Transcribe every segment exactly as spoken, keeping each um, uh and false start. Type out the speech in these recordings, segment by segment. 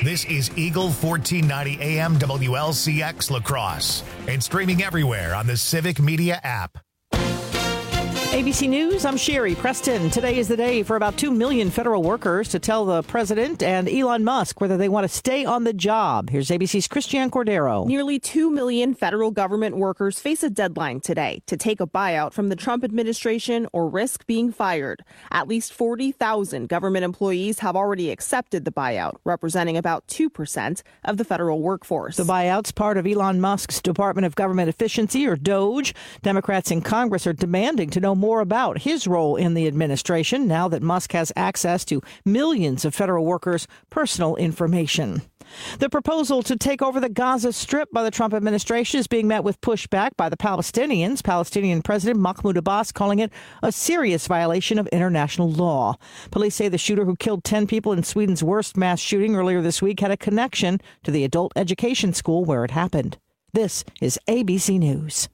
This is Eagle fourteen ninety A M W L C X La Crosse and streaming everywhere on the Civic Media app. A B C News, I'm Sherry Preston. Today is the day for about two million federal workers to tell the president and Elon Musk whether they want to stay on the job. Here's A B C's Christiane Cordero. Nearly two million federal government workers face a deadline today to take a buyout from the Trump administration or risk being fired. At least forty thousand government employees have already accepted the buyout, representing about two percent of the federal workforce. The buyout's part of Elon Musk's Department of Government Efficiency, or DOGE. Democrats in Congress are demanding to know more about his role in the administration now that Musk has access to millions of federal workers' personal information. The proposal to take over the Gaza Strip by the Trump administration is being met with pushback by the Palestinians. Palestinian President Mahmoud Abbas calling it a serious violation of international law. Police say the shooter who killed ten people in Sweden's worst mass shooting earlier this week had a connection to the adult education school where it happened. This is A B C News.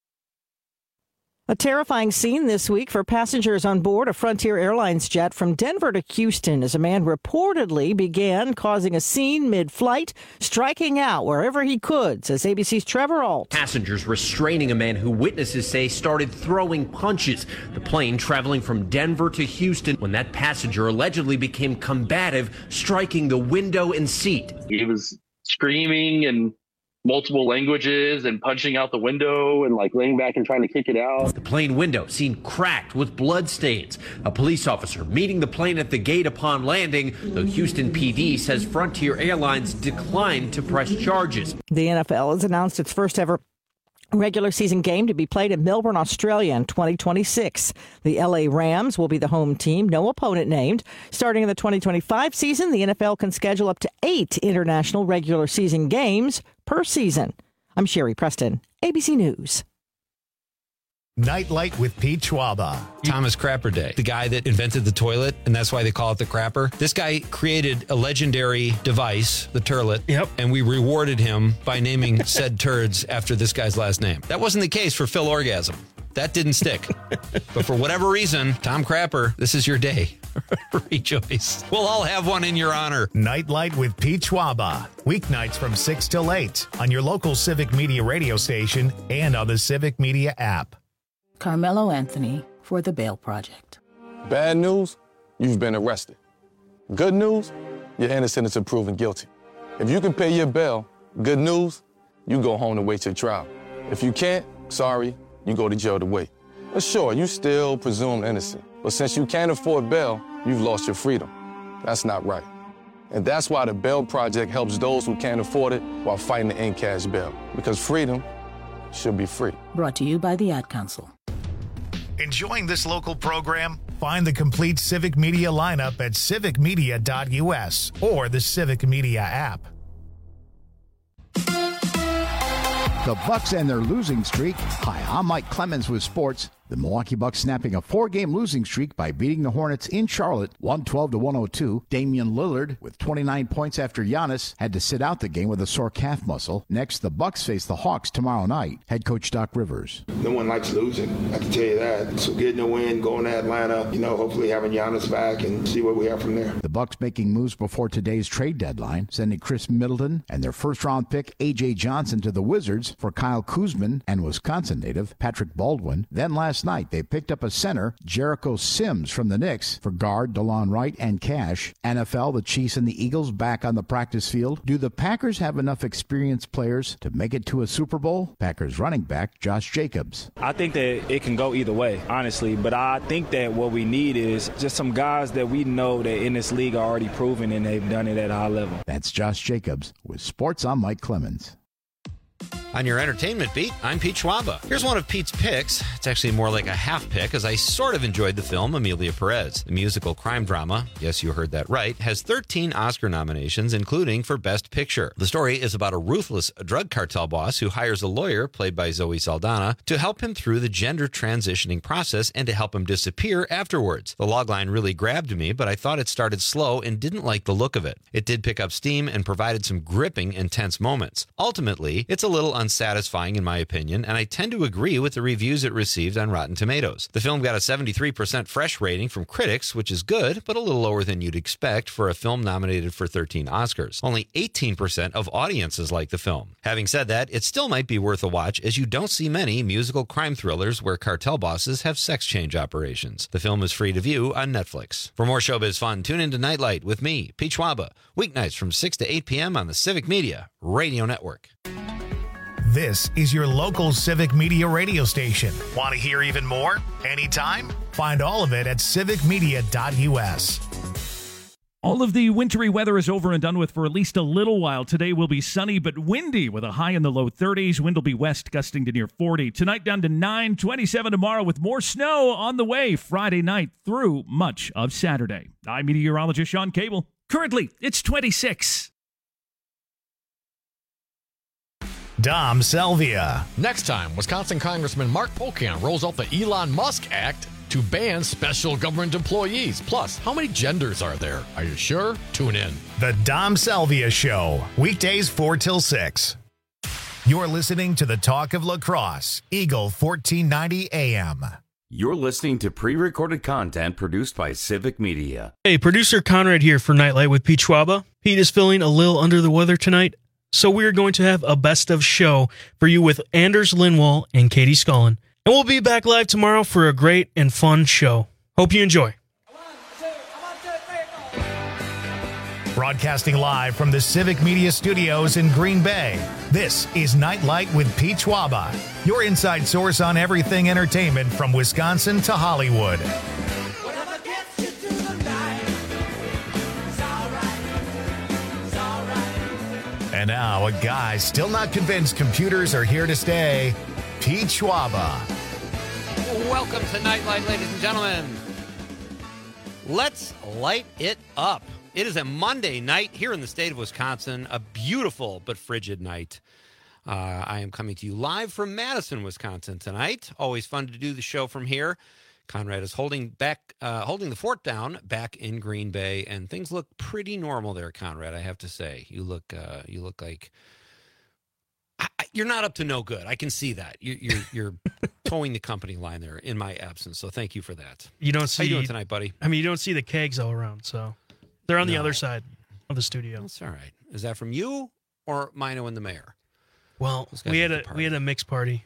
A terrifying scene this week for passengers on board a Frontier Airlines jet from Denver to Houston as a man reportedly began causing a scene mid-flight, striking out wherever he could, says A B C's Trevor Ault. Passengers restraining a man who witnesses say started throwing punches. The plane traveling from Denver to Houston when that passenger allegedly became combative, striking the window and seat. He was screaming and multiple languages and punching out the window and like laying back and trying to kick it out. The plane window seen cracked with blood stains. A police officer meeting the plane at the gate upon landing, though Houston P D says Frontier Airlines declined to press charges. The N F L has announced its first ever regular season game to be played in Melbourne, Australia in twenty twenty-six. The L A Rams will be the home team, no opponent named. Starting in the twenty twenty-five season, the N F L can schedule up to eight international regular season games per season. I'm Sherry Preston, A B C News. Nightlight with Pete Schwaba. Thomas Crapper Day, the guy that invented the toilet, and that's why they call it the crapper. This guy created a legendary device, the turlet, yep. And we rewarded him by naming said turds after this guy's last name. That wasn't the case for Phil Orgasm. That didn't stick. But for whatever reason, Tom Crapper, this is your day. Rejoice. We'll all have one in your honor. Nightlight with Pete Schwaba. Weeknights from six till eight on your local Civic Media radio station and on the Civic Media app. Carmelo Anthony for the Bail Project. Bad news, you've been arrested. Good news, you're innocent until proven guilty. If you can pay your bail, good news, you go home to wait your trial. If you can't, sorry, you go to jail to wait. But sure, you still presumed innocent. But since you can't afford bail, you've lost your freedom. That's not right. And that's why the Bail Project helps those who can't afford it while fighting to end cash bail. Because freedom should be free. Brought to you by the Ad Council. Enjoying this local program? Find the complete Civic Media lineup at civic media dot U S or the Civic Media app. The Bucks and their losing streak. Hi, I'm Mike Clemens with sports. The Milwaukee Bucks snapping a four-game losing streak by beating the Hornets in Charlotte, one twelve to one oh two. Damian Lillard, with twenty-nine points after Giannis had to sit out the game with a sore calf muscle. Next, the Bucks face the Hawks tomorrow night. Head coach Doc Rivers. No one likes losing, I can tell you that. So getting a win, going to Atlanta, you know, hopefully having Giannis back and see what we have from there. The Bucks making moves before today's trade deadline, sending Chris Middleton and their first-round pick A J Johnson to the Wizards for Kyle Kuzman and Wisconsin native Patrick Baldwin. Then last night, they picked up a center, Jericho Sims, from the Knicks for guard DeLon Wright and cash. N F L, the Chiefs and the Eagles back on the practice field. Do the Packers have enough experienced players to make it to a Super Bowl? Packers running back Josh Jacobs. I think that it can go either way, honestly, but I think that what we need is just some guys that we know that in this league are already proven and they've done it at a high level. That's Josh Jacobs with Sports. I'm Mike Clemens. On your entertainment beat, I'm Pete Schwaba. Here's one of Pete's picks. It's actually more like a half pick, as I sort of enjoyed the film Amelia Perez. The musical crime drama, yes, you heard that right, has thirteen Oscar nominations, including for Best Picture. The story is about a ruthless drug cartel boss who hires a lawyer, played by Zoe Saldana, to help him through the gender transitioning process and to help him disappear afterwards. The logline really grabbed me, but I thought it started slow and didn't like the look of it. It did pick up steam and provided some gripping, intense moments. Ultimately, it's a little unsatisfying in my opinion, and I tend to agree with the reviews it received on Rotten Tomatoes. The film got a seventy-three percent fresh rating from critics, which is good, but a little lower than you'd expect for a film nominated for thirteen Oscars. Only eighteen percent of audiences like the film. Having said that, it still might be worth a watch, as you don't see many musical crime thrillers where cartel bosses have sex change operations. The film is free to view on Netflix. For more showbiz fun, tune into Nightlight with me, Pete Schwaba, weeknights from six to eight p.m. on the Civic Media Radio Network. This is your local Civic Media radio station. Want to hear even more? Anytime? Find all of it at civic media dot u s. All of the wintry weather is over and done with for at least a little while. Today will be sunny but windy with a high in the low thirties. Wind will be west, gusting to near forty. Tonight down to nine, twenty-seven tomorrow with more snow on the way Friday night through much of Saturday. I'm meteorologist Sean Cable. Currently, it's twenty-six. Dom Selvia. Next time, Wisconsin Congressman Mark Pocan rolls out the Elon Musk Act to ban special government employees. Plus, how many genders are there? Are you sure? Tune in. The Dom Selvia Show, weekdays four till six. You're listening to the Talk of Lacrosse, Eagle fourteen ninety A M. You're listening to pre-recorded content produced by Civic Media. Hey, producer Conrad here for Nightlight with Pete Schwaba. Pete is feeling a little under the weather tonight, so we're going to have a best of show for you with Anders Lindwall and Katie Scullin. And we'll be back live tomorrow for a great and fun show. Hope you enjoy. Broadcasting live from the Civic Media Studios in Green Bay, this is Nightlight with Pete Schwaba, your inside source on everything entertainment from Wisconsin to Hollywood. And now, a guy still not convinced computers are here to stay, Pete Schwaba. Welcome to Nightlight, ladies and gentlemen. Let's light it up. It is a Monday night here in the state of Wisconsin, a beautiful but frigid night. Uh, I am coming to you live from Madison, Wisconsin tonight. Always fun to do the show from here. Conrad is holding back, uh, holding the fort down back in Green Bay, and things look pretty normal there, Conrad. I have to say, you look, uh, you look like I, you're not up to no good. I can see that. You, you're you're towing the company line there in my absence. So thank you for that. You don't see How you doing tonight, buddy? I mean, you don't see the kegs all around, so they're on No. the other side of the studio. That's all right. Is that from you or Mino and the mayor? Well, Those guys we had like a to party. we had a mixed party.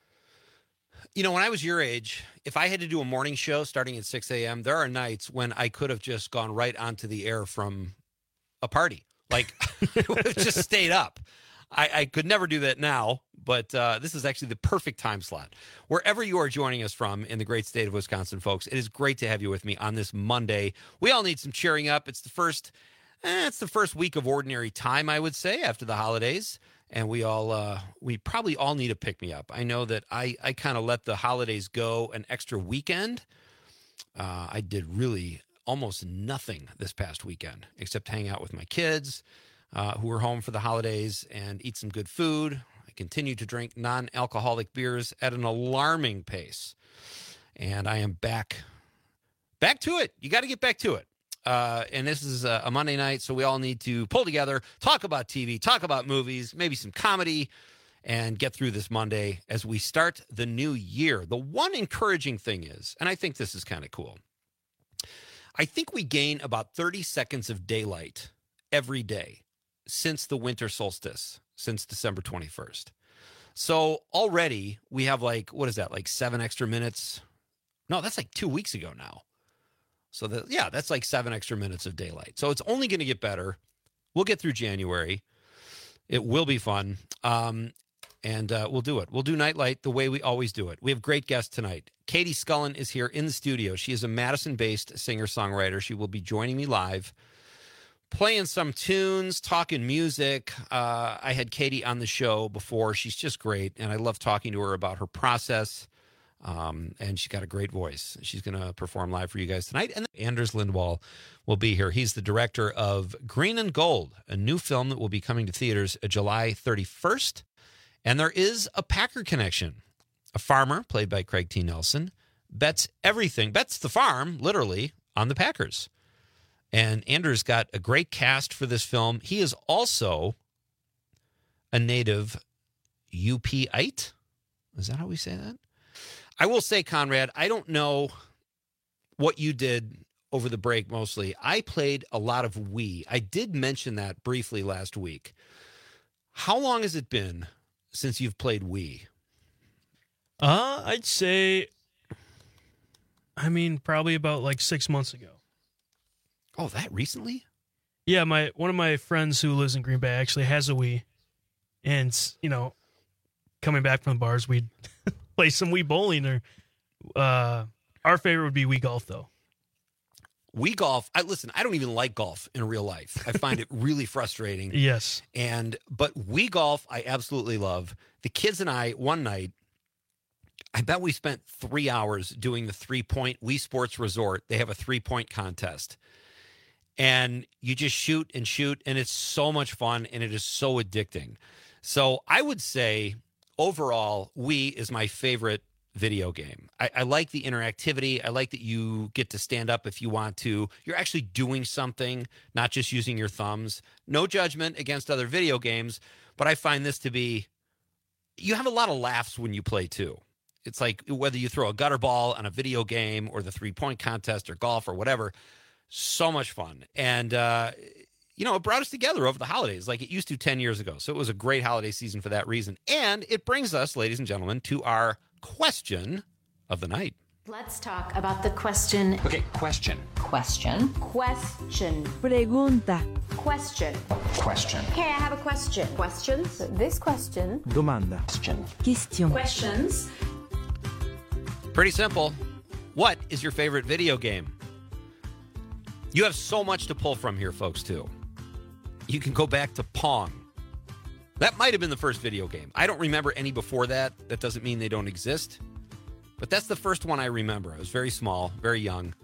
You know, when I was your age, if I had to do a morning show starting at six a.m., there are nights when I could have just gone right onto the air from a party. Like, I would have just stayed up. I, I could never do that now, but uh, this is actually the perfect time slot. Wherever you are joining us from in the great state of Wisconsin, folks, it is great to have you with me on this Monday. We all need some cheering up. It's the first, eh, it's the first week of ordinary time, I would say, after the holidays. And we all, uh, we probably all need a pick-me-up. I know that I, I kind of let the holidays go an extra weekend. Uh, I did really almost nothing this past weekend except hang out with my kids uh, who were home for the holidays and eat some good food. I continue to drink non-alcoholic beers at an alarming pace. And I am back, back to it. You got to get back to it. Uh, and this is a, a Monday night, so we all need to pull together, talk about T V, talk about movies, maybe some comedy, and get through this Monday as we start the new year. The one encouraging thing is, and I think this is kind of cool, I think we gain about thirty seconds of daylight every day since the winter solstice, since December twenty-first. So already we have like, what is that, like seven extra minutes? No, that's like two weeks ago now. So, that, yeah, that's like seven extra minutes of daylight. So it's only going to get better. We'll get through January. It will be fun. Um, and uh, we'll do it. We'll do Nightlight the way we always do it. We have great guests tonight. Katie Scullin is here in the studio. She is a Madison-based singer-songwriter. She will be joining me live, playing some tunes, talking music. Uh, I had Katie on the show before. She's just great, and I love talking to her about her process. Um, and she's got a great voice. She's going to perform live for you guys tonight. And Anders Lindwall will be here. He's the director of Green and Gold, a new film that will be coming to theaters July thirty-first. And there is a Packer connection. A farmer, played by Craig T. Nelson, bets everything, bets the farm, literally, on the Packers. And Anders got a great cast for this film. He is also a native U P-ite? Is that how we say that? I will say, Conrad, I don't know what you did over the break mostly. I played a lot of Wii. I did mention that briefly last week. How long has it been since you've played Wii? Uh, I'd say, I mean, probably about like six months ago. Oh, that recently? Yeah, my one of my friends who lives in Green Bay actually has a Wii. And, you know, coming back from the bars, we'd play some Wii bowling. Or uh, our favorite would be Wii golf, though. Wii golf, I listen, I don't even like golf in real life. I find it really frustrating. Yes. And but Wii golf, I absolutely love. The kids and I, one night, I bet we spent three hours doing the three-point Wii Sports Resort. They have a three-point contest. And you just shoot and shoot, and it's so much fun, and it is so addicting. So I would say, overall, Wii is my favorite video game. I, I like the interactivity. I like that you get to stand up if you want to. You're actually doing something, not just using your thumbs. No judgment against other video games, but I find this to be, you have a lot of laughs when you play too. It's like whether you throw a gutter ball on a video game or the three-point contest or golf or whatever, so much fun. And, uh, you know, it brought us together over the holidays like it used to ten years ago. So it was a great holiday season for that reason. And it brings us, ladies and gentlemen, to our question of the night. Let's talk about the question. Okay, question. Question. Question. Pregunta. Question. Question. Okay, I have a question. Questions. This question. Domanda. Question. Question. Questions. Pretty simple. What is your favorite video game? You have so much to pull from here, folks, too. You can go back to Pong. That might have been the first video game. I don't remember any before that. That doesn't mean they don't exist. But that's the first one I remember. I was very small, very young.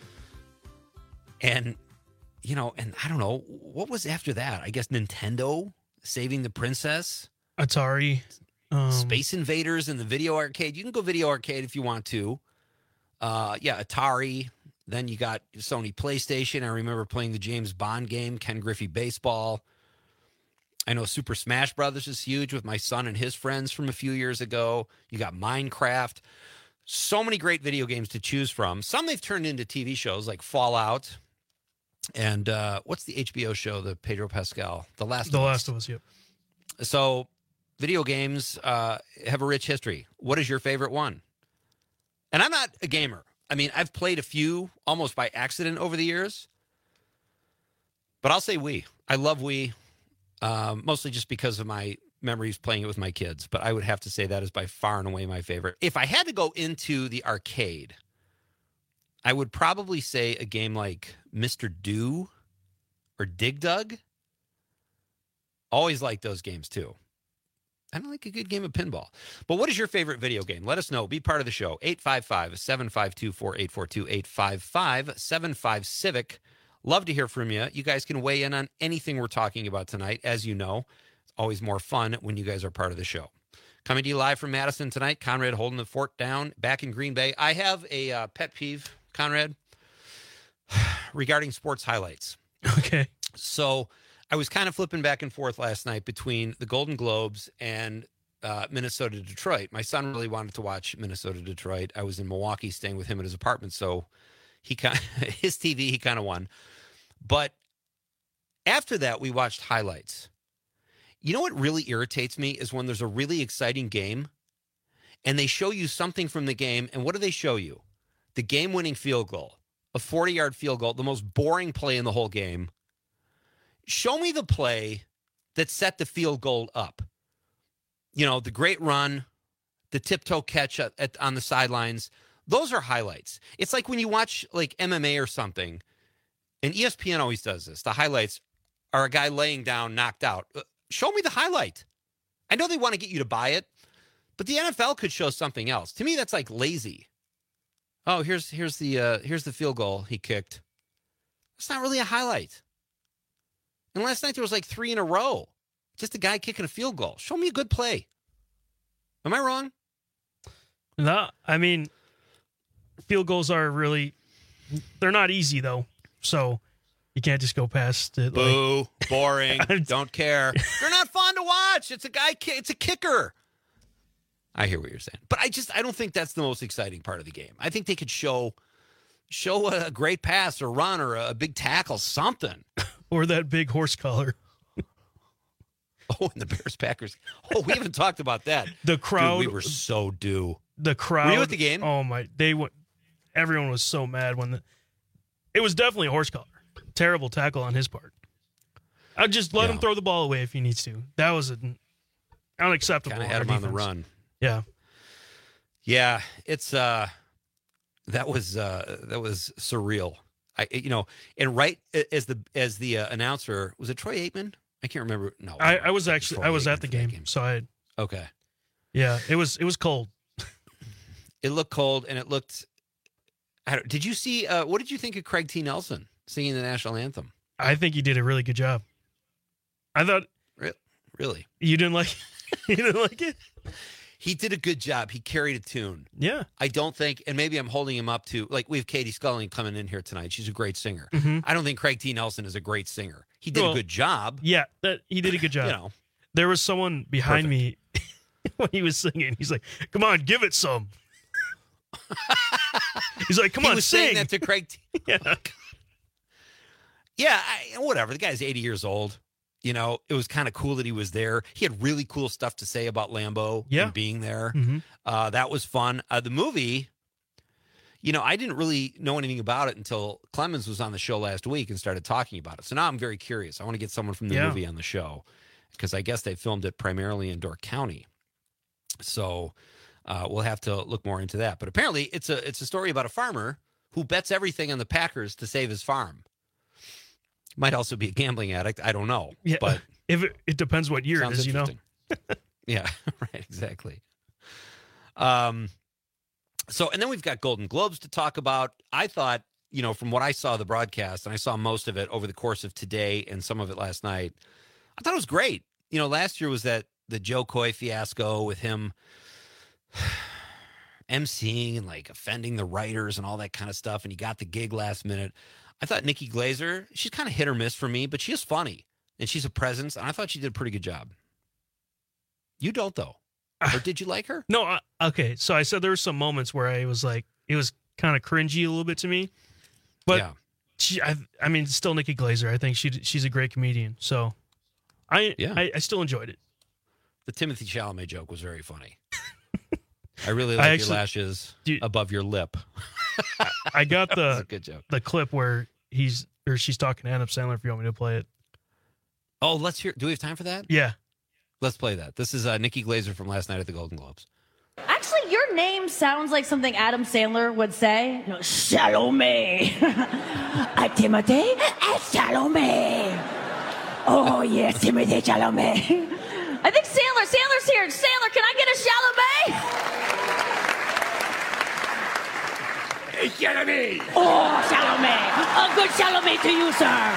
And, you know, and I don't know, what was after that? I guess Nintendo, Saving the Princess. Atari. Um, Space Invaders in the video arcade. You can go video arcade if you want to. Uh, yeah, Atari. Then you got Sony PlayStation. I remember playing the James Bond game, Ken Griffey Baseball. I know Super Smash Brothers is huge with my son and his friends from a few years ago. You got Minecraft. So many great video games to choose from. Some they've turned into T V shows like Fallout. And uh, what's the H B O show, the Pedro Pascal? The Last The of Us. Last of Us, yep. So video games uh, have a rich history. What is your favorite one? And I'm not a gamer. I mean, I've played a few almost by accident over the years. But I'll say Wii. I love Wii, um, mostly just because of my memories playing it with my kids. But I would have to say that is by far and away my favorite. If I had to go into the arcade, I would probably say a game like Mister Do or Dig Dug. Always like those games, too. I don't like a good game of pinball. But what is your favorite video game? Let us know. Be part of the show. eight five five, seven five two, four eight four two, eight five five, seven five, Civic. Love to hear from you. You guys can weigh in on anything we're talking about tonight. As you know, it's always more fun when you guys are part of the show. Coming to you live from Madison tonight, Conrad holding the fort down back in Green Bay. I have a uh, pet peeve, Conrad, regarding sports highlights. Okay. So I was kind of flipping back and forth last night between the Golden Globes and uh, Minnesota Detroit. My son really wanted to watch Minnesota Detroit. I was in Milwaukee staying with him at his apartment, so he kind of, his T V he kind of won. But after that, we watched highlights. You know what really irritates me is when there's a really exciting game and they show you something from the game, and what do they show you? The game-winning field goal, a forty-yard field goal, the most boring play in the whole game. Show me the play that set the field goal up. You know, the great run, the tiptoe catch at, at, on the sidelines. Those are highlights. It's like when you watch like M M A or something, and E S P N always does this. The highlights are a guy laying down, knocked out. Show me the highlight. I know they want to get you to buy it, but the N F L could show something else. To me, that's like lazy. Oh, here's here's the uh, here's the field goal he kicked. It's not really a highlight. And last night there was like three in a row. Just a guy kicking a field goal. Show me a good play. Am I wrong? No, I mean, field goals are really, they're not easy though. So You can't just go past it. Boo, like, boring, don't care. They're not fun to watch. It's a guy, it's a kicker. I hear what you're saying. But I just, I don't think that's the most exciting part of the game. I think they could show show a great pass or run or a big tackle, something. Or that big horse collar. Oh, and the Bears-Packers. Oh, we haven't talked about that. The crowd. Dude, we were so due. The crowd. Were you at the game? Oh, my. They went. Everyone was so mad when the. It was definitely a horse collar. Terrible tackle on his part. I'd just let Yeah. him throw the ball away if he needs to. That was an unacceptable. Kind of had him on the run. Yeah. Yeah, it's uh that was uh that was surreal. I you know, and right as the as the uh, announcer, was it Troy Aikman? I can't remember. No. I, I was actually Troy I was Aikman at the for that game, game. so I Okay. Yeah, it was it was cold. It looked cold and it looked I don't, did you see uh what did you think of Craig T. Nelson singing the national anthem? I think he did a really good job. I thought Re- Really? you didn't like you didn't like it? He did a good job. He carried a tune. Yeah. I don't think, and maybe I'm holding him up to, like, we have Katie Sculling coming in here tonight. She's a great singer. Mhm. I don't think Craig T. Nelson is a great singer. He did Well, a good job. Yeah, that he did a good job. You know. There was someone behind me when he was singing. He's like, "Come on, give it some." He's like, "Come he on, was sing." saying that to Craig T. Yeah. Yeah, I, whatever. The guy's eighty years old. You know, it was kind of cool that he was there. He had really cool stuff to say about Lambeau Yeah. and being there. Mhm. Uh, that was fun. Uh, the movie, you know, I didn't really know anything about it until Clemens was on the show last week and started talking about it. So now I'm very curious. I want to get someone from the Yeah. movie on the show because I guess they filmed it primarily in Door County. So uh, we'll have to look more into that. But apparently it's a it's a story about a farmer who bets everything on the Packers to save his farm. Might also be a gambling addict. I don't know. Yeah. But If it, it depends what year it sounds is, you know. interesting. Yeah, right, exactly. Um, so, and then we've got Golden Globes to talk about. I thought, you know, from what I saw of the broadcast, and I saw most of it over the course of today and some of it last night, I thought it was great. You know, last year was that the Joe Coy fiasco with him emceeing and like offending the writers and all that kind of stuff, and he got the gig last minute. I thought Nikki Glaser, she's kind of hit or miss for me, but she is funny and she's a presence, and I thought she did a pretty good job. You don't, though. Or did you like her? No, I, okay. So I said there were some moments where I was like, it was kind of cringy a little bit to me, but Yeah. she, I, I mean, still Nikki Glaser. I think she she's a great comedian. So I, Yeah. I, I still enjoyed it. The Timothy Chalamet joke was very funny. I really I like actually- your lashes above your lip. I got That was the a good joke. the clip where he's or she's talking to Adam Sandler. If you want me to play it, Oh, let's hear. Do we have time for that? yeah. Let's play that. This is uh, Nikki Glaser from last night at the Golden Globes. Actually, your name sounds like something Adam Sandler would say. You know, Salome. I'm Timothy and Salome. Oh, yes, Timothy Chalamet. I think Sandler, Sandler's here. Sandler, can I get a Chalamet? Hey, Chalamet! Oh, Chalamet. A good Chalamet to you, sir.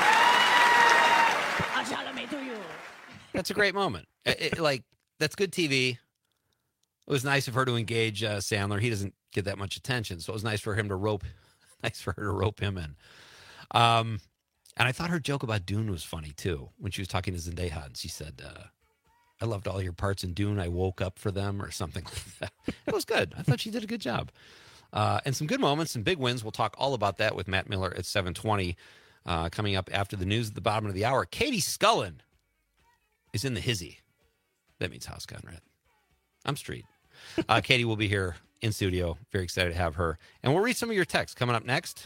A Chalamet to you. That's a great moment. It- it- like, that's good T V. It was nice of her to engage uh, Sandler. He doesn't get that much attention, so it was nice for him to rope, nice for her to rope him in. Um, and I thought her joke about Dune was funny too when she was talking to Zendaya, and she said, uh, "I loved all your parts in Dune. I woke up for them," or something like that. It was good. I thought she did a good job. Uh, and some good moments, some big wins. We'll talk all about that with Matt Miller at seven twenty. Uh, coming up after the news at the bottom of the hour. Katie Scullen is in the hizzy. That means House Conrad. I'm street. Uh, Katie will be here in studio. Very excited to have her. And we'll read some of your texts coming up next.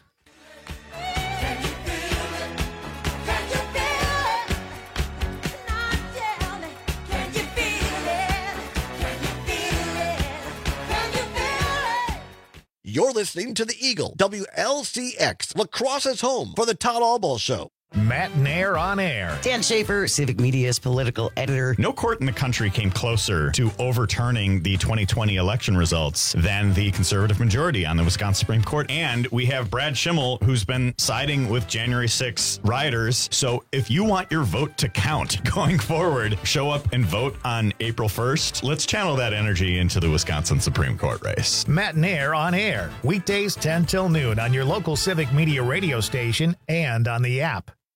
You're listening to the Eagle, W L C X, La Crosse's home for the Todd Albaugh Show. Matt Nair on air. Dan Schaefer, Civic Media's political editor. No court in the country came closer to overturning the twenty twenty election results than the conservative majority on the Wisconsin Supreme Court. And we have Brad Schimmel, who's been siding with January sixth rioters. So if you want your vote to count going forward, show up and vote on April first. Let's channel that energy into the Wisconsin Supreme Court race. Matt Nair on air. Weekdays ten till noon on your local Civic Media radio station and on the app.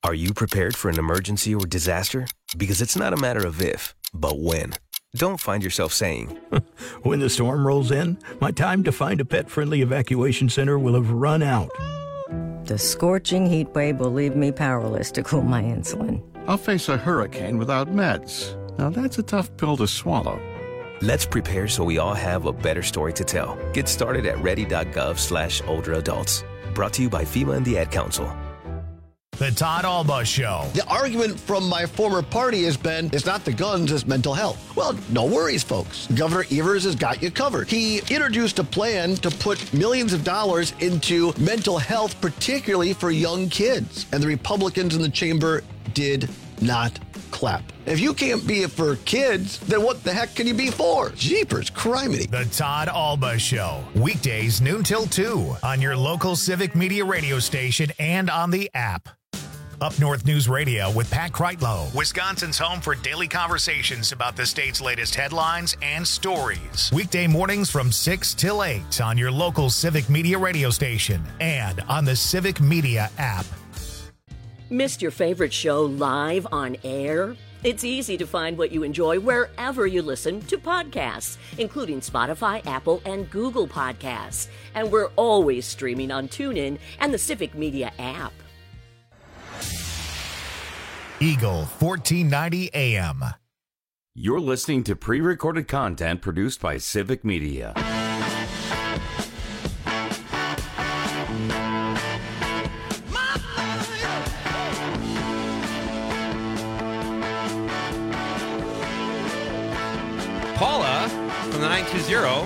Are you prepared for an emergency or disaster? Because it's not a matter of if, but when. Don't find yourself saying, when the storm rolls in, my time to find a pet-friendly evacuation center will have run out. The scorching heat wave will leave me powerless to cool my insulin. I'll face a hurricane without meds. Now that's a tough pill to swallow. Let's prepare so we all have a better story to tell. Get started at ready.gov slash older adults. Brought to you by FEMA and the Ad Council. The Todd Alba Show. The argument from my former party has been, it's not the guns, it's mental health. Well, no worries, folks. Governor Evers has got you covered. He introduced a plan to put millions of dollars into mental health, particularly for young kids. And the Republicans in the chamber did not clap. If you can't be it for kids, then what the heck can you be for? Jeepers, criminy. The Todd Alba Show. Weekdays noon till two on your local Civic Media radio station and on the app. Up North News Radio with Pat Kreitlow, Wisconsin's home for daily conversations about the state's latest headlines and stories. Weekday mornings from six till eight on your local Civic Media radio station and on the Civic Media app. Missed your favorite show live on air? It's easy to find what you enjoy wherever you listen to podcasts, including Spotify, Apple, and Google Podcasts. And we're always streaming on TuneIn and the Civic Media app. Eagle fourteen ninety A M. You're listening to pre-recorded content produced by Civic Media. Paula from the nine two zero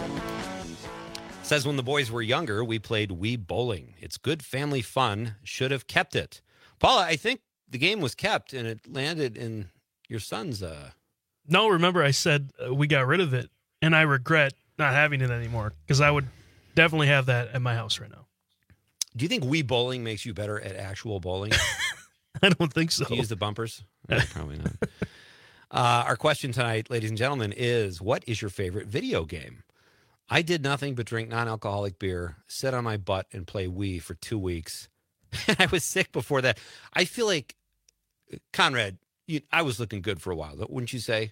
says, when the boys were younger, we played Wii Bowling. It's good family fun. Should have kept it. Paula, I think the game was kept and it landed in your son's. Uh... No, remember I said uh, we got rid of it, and I regret not having it anymore because I would definitely have that at my house right now. Do you think Wii Bowling makes you better at actual bowling? I don't think so. Do you use the bumpers? No, probably not. Uh, our question tonight, ladies and gentlemen, is what is your favorite video game? I did nothing but drink non-alcoholic beer, sit on my butt, and play Wii for two weeks. I was sick before that. I feel like, Conrad, you, I was looking good for a while, wouldn't you say?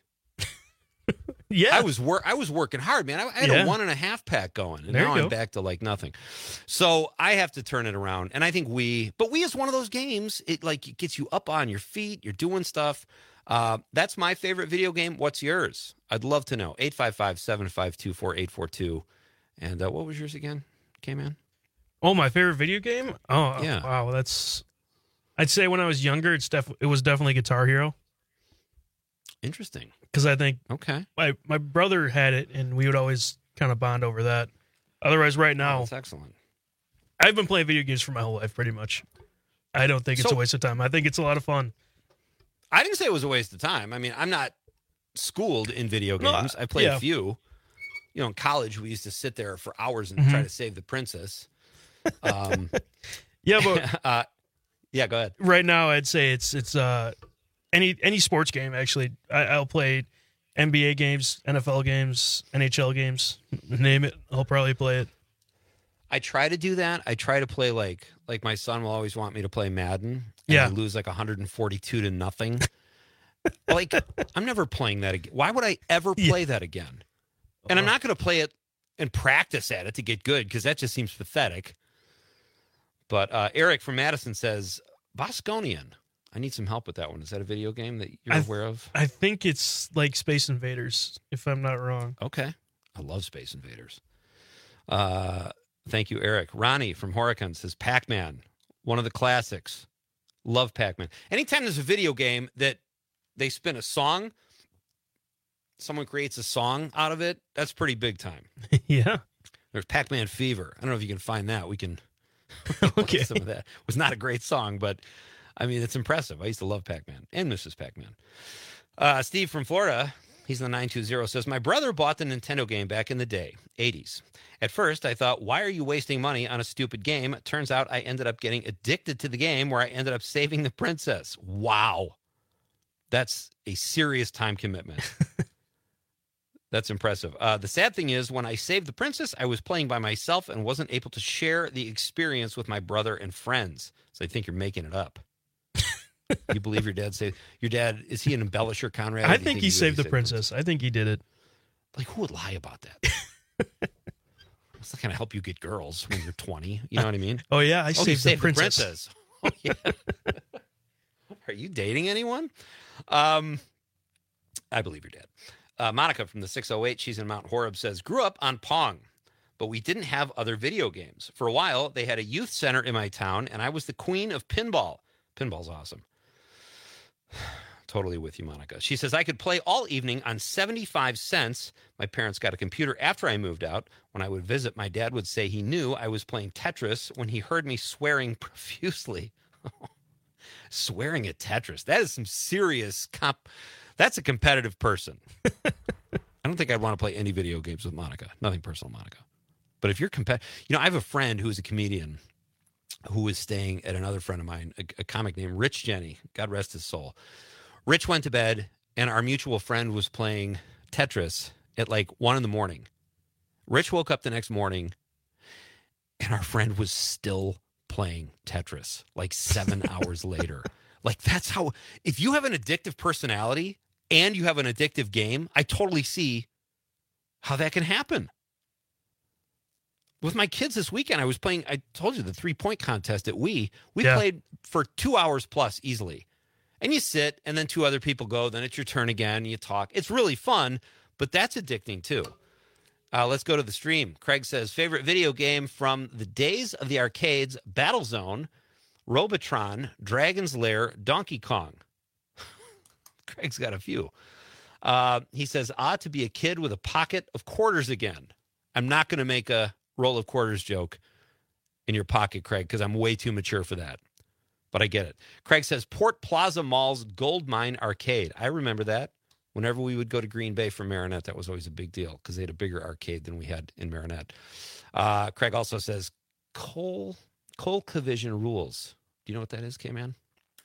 Yeah. I was wor- I was working hard, man. I, I had Yeah. a one and a half pack going, and There now you I'm go. back to like nothing. So I have to turn it around. And I think Wii, but Wii is one of those games. It like it gets you up on your feet. You're doing stuff. Uh, that's my favorite video game. What's yours? I'd love to know. eight five five, seven five two, four eight four two. And uh, what was yours again, K-Man? Oh, my favorite video game? Oh, Yeah. wow. That's. I'd say when I was younger, it's def- it was definitely Guitar Hero. Interesting. Because I think Okay. my, my brother had it, and we would always kind of bond over that. Otherwise, right now, That's excellent. I've been playing video games for my whole life, pretty much. I don't think it's So- a waste of time. I think it's a lot of fun. I didn't say it was a waste of time. I mean, I'm not schooled in video No, games. I played yeah. a few. You know, in college, we used to sit there for hours and Mhm. try to save the princess. Um, Yeah, but uh, yeah, go ahead. right now, I'd say it's it's uh any any sports game. Actually, I, I'll play N B A games, N F L games, N H L games. Name it, I'll probably play it. I try to do that. I try to play like like my son will always want me to play Madden. And Yeah. I lose like one forty-two to nothing. Like, I'm never playing that again. Why would I ever play that again? And I'm not going to play it and practice at it to get good because that just seems pathetic. But uh, Eric from Madison says, Bosconian. I need some help with that one. Is that a video game that you're I- aware of? I think it's like Space Invaders, if I'm not wrong. Okay. I love Space Invaders. Uh, thank you, Eric. Ronnie from Horicon says Pac-Man, one of the classics. Love Pac-Man. Anytime there's a video game that they spin a song, someone creates a song out of it, that's pretty big time. Yeah. There's Pac-Man Fever. I don't know if you can find that. We can Okay. some of that. It was not a great song, but I mean, it's impressive. I used to love Pac-Man and Missus Pac-Man. Uh, Steve from Florida, he's in the nine two zero, says, my brother bought the Nintendo game back in the day, eighties. At first, I thought, why are you wasting money on a stupid game? Turns out I ended up getting addicted to the game where I ended up saving the princess. Wow. That's a serious time commitment. That's impressive. Uh, the sad thing is, when I saved the princess, I was playing by myself and wasn't able to share the experience with my brother and friends. So I think you're making it up. You believe your dad saved your dad? Is he an embellisher, Conrad? I think he saved the princess. I think he did it. Like, who would lie about that? It's not going to help you get girls when you're twenty. You know what I mean? Oh, yeah. I oh, saved, saved the princess. The princess. Oh, yeah. Are you dating anyone? Um, I believe your dad. Uh, Monica from the six oh eight, she's in Mount Horeb, says, grew up on Pong, but we didn't have other video games. For a while, they had a youth center in my town, and I was the queen of pinball. Pinball's awesome. Totally with you, Monica. She says, I could play all evening on seventy-five cents. My parents got a computer after I moved out. When I would visit, my dad would say he knew I was playing Tetris when he heard me swearing profusely. Swearing at Tetris. That is some serious comp. That's a competitive person. I don't think I'd want to play any video games with Monica. Nothing personal, Monica. But if you're competitive, you know, I have a friend who is a comedian who is staying at another friend of mine, a, a comic named Rich Jenny. God rest his soul. Rich went to bed, and our mutual friend was playing Tetris at like one in the morning. Rich woke up the next morning, and our friend was still playing Tetris like seven hours later. Like, that's how, if you have an addictive personality and you have an addictive game, I totally see how that can happen. With my kids this weekend, I was playing, I told you, the three-point contest at Wii. We Yeah. played for two hours plus easily. And you sit, and then two other people go, then it's your turn again, and you talk. It's really fun, but that's addicting too. Uh, let's go to the stream. Craig says, favorite video game from the days of the arcades, Battlezone, Robotron, Dragon's Lair, Donkey Kong. Craig's got a few. Uh, he says, ah, to be a kid with a pocket of quarters again. I'm not going to make a roll of quarters joke in your pocket, Craig, because I'm way too mature for that. But I get it. Craig says, Port Plaza Mall's Gold Mine Arcade. I remember that. Whenever we would go to Green Bay for Marinette, that was always a big deal because they had a bigger arcade than we had in Marinette. Uh, Craig also says, Cole, Cole Collision Rules. Do you know what that is, K-Man?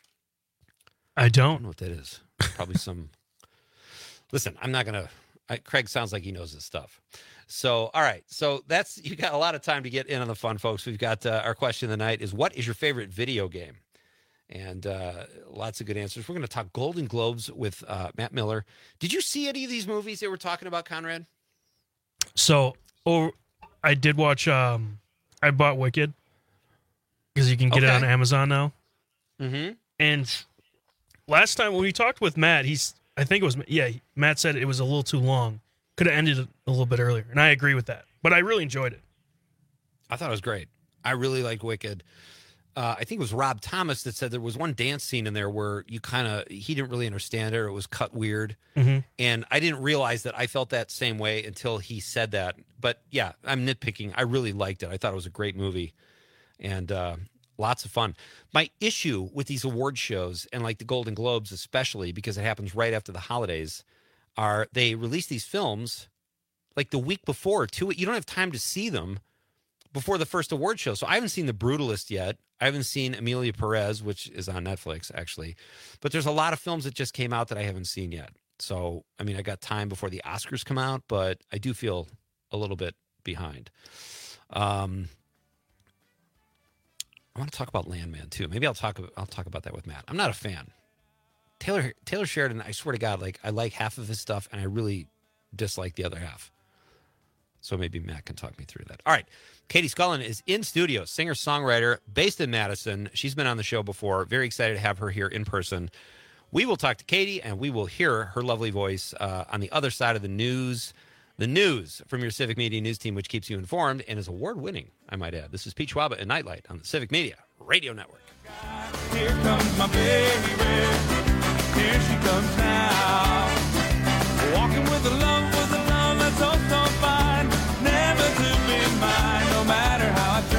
I don't. I don't know what that is. Probably some... Listen, I'm not going to... Craig sounds like he knows his stuff. So, all right. So that's... You got a lot of time to get in on the fun, folks. We've got uh, our question of the night is, what is your favorite video game? And uh, lots of good answers. We're going to talk Golden Globes with uh, Matt Miller. Did you see any of these movies they were talking about, Conrad? So, oh, I did watch, um, I bought Wicked because you can get Okay. it on Amazon now. Mm-hmm. And last time when we talked with Matt, he's, I think it was, yeah, Matt said it was a little too long. Could have ended a little bit earlier. And I agree with that. But I really enjoyed it. I thought it was great. I really liked Wicked. Uh, I think it was Rob Thomas that said there was one dance scene in there where you kind of, he didn't really understand it, or it was cut weird. Mhm. And I didn't realize that I felt that same way until he said that. But yeah, I'm nitpicking. I really liked it. I thought it was a great movie and uh, lots of fun. My issue with these award shows, and like the Golden Globes especially, because it happens right after the holidays, are they release these films like the week before, too. You don't have time to see them before the first award show. So I haven't seen The Brutalist yet. I haven't seen Amelia Perez, which is on Netflix, actually. But there's a lot of films that just came out that I haven't seen yet. So, I mean, I got time before the Oscars come out, but I do feel a little bit behind. Um, I want to talk about Landman, too. Maybe I'll talk, I'll talk about that with Matt. I'm not a fan. Taylor Taylor Sheridan, I swear to God, like I like half of his stuff, and I really dislike the other half. So maybe Matt can talk me through that. All right. Katie Scullin is in studio, singer-songwriter based in Madison. She's been on the show before. Very excited to have her here in person. We will talk to Katie, and we will hear her lovely voice uh, on the other side of the news. The news from your Civic Media News team, which keeps you informed and is award-winning, I might add. This is Pete Schwaba and Nightlight on the Civic Media Radio Network. Here comes my baby. Here she comes now. Walking with a love, with a love that's so, so fine. Never to be mine, no matter how I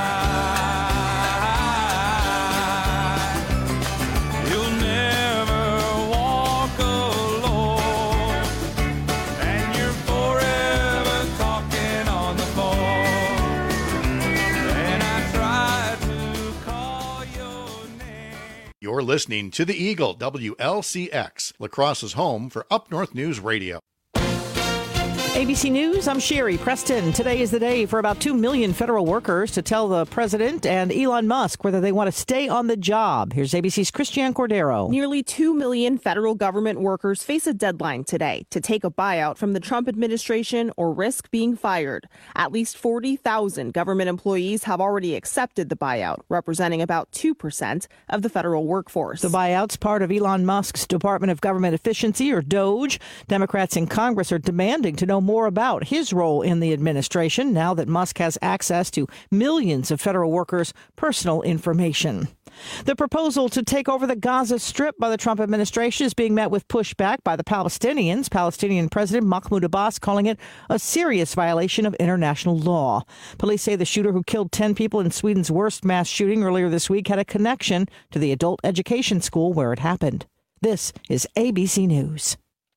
try. You'll never walk alone. And you're forever talking on the phone. And I try to call your name. You're listening to The Eagle, W L C X, La Crosse's home for Up North News Radio. A B C News, I'm Sherry Preston. Today is the day for about two million federal workers to tell the president and Elon Musk whether they want to stay on the job. Here's A B C's Christiane Cordero. Nearly two million federal government workers face a deadline today to take a buyout from the Trump administration or risk being fired. At least forty thousand government employees have already accepted the buyout, representing about two percent of the federal workforce. The buyout's part of Elon Musk's Department of Government Efficiency, or DOGE. Democrats in Congress are demanding to know more about his role in the administration now that Musk has access to millions of federal workers' personal information. The proposal to take over the Gaza Strip by the Trump administration is being met with pushback by the Palestinians. Palestinian President Mahmoud Abbas calling it a serious violation of international law. Police say the shooter who killed ten people in Sweden's worst mass shooting earlier this week had a connection to the adult education school where it happened. This is A B C News.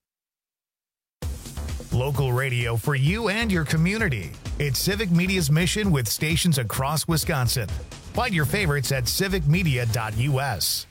Local radio for you and your community. It's Civic Media's mission with stations across Wisconsin. Find your favorites at civic media dot u s.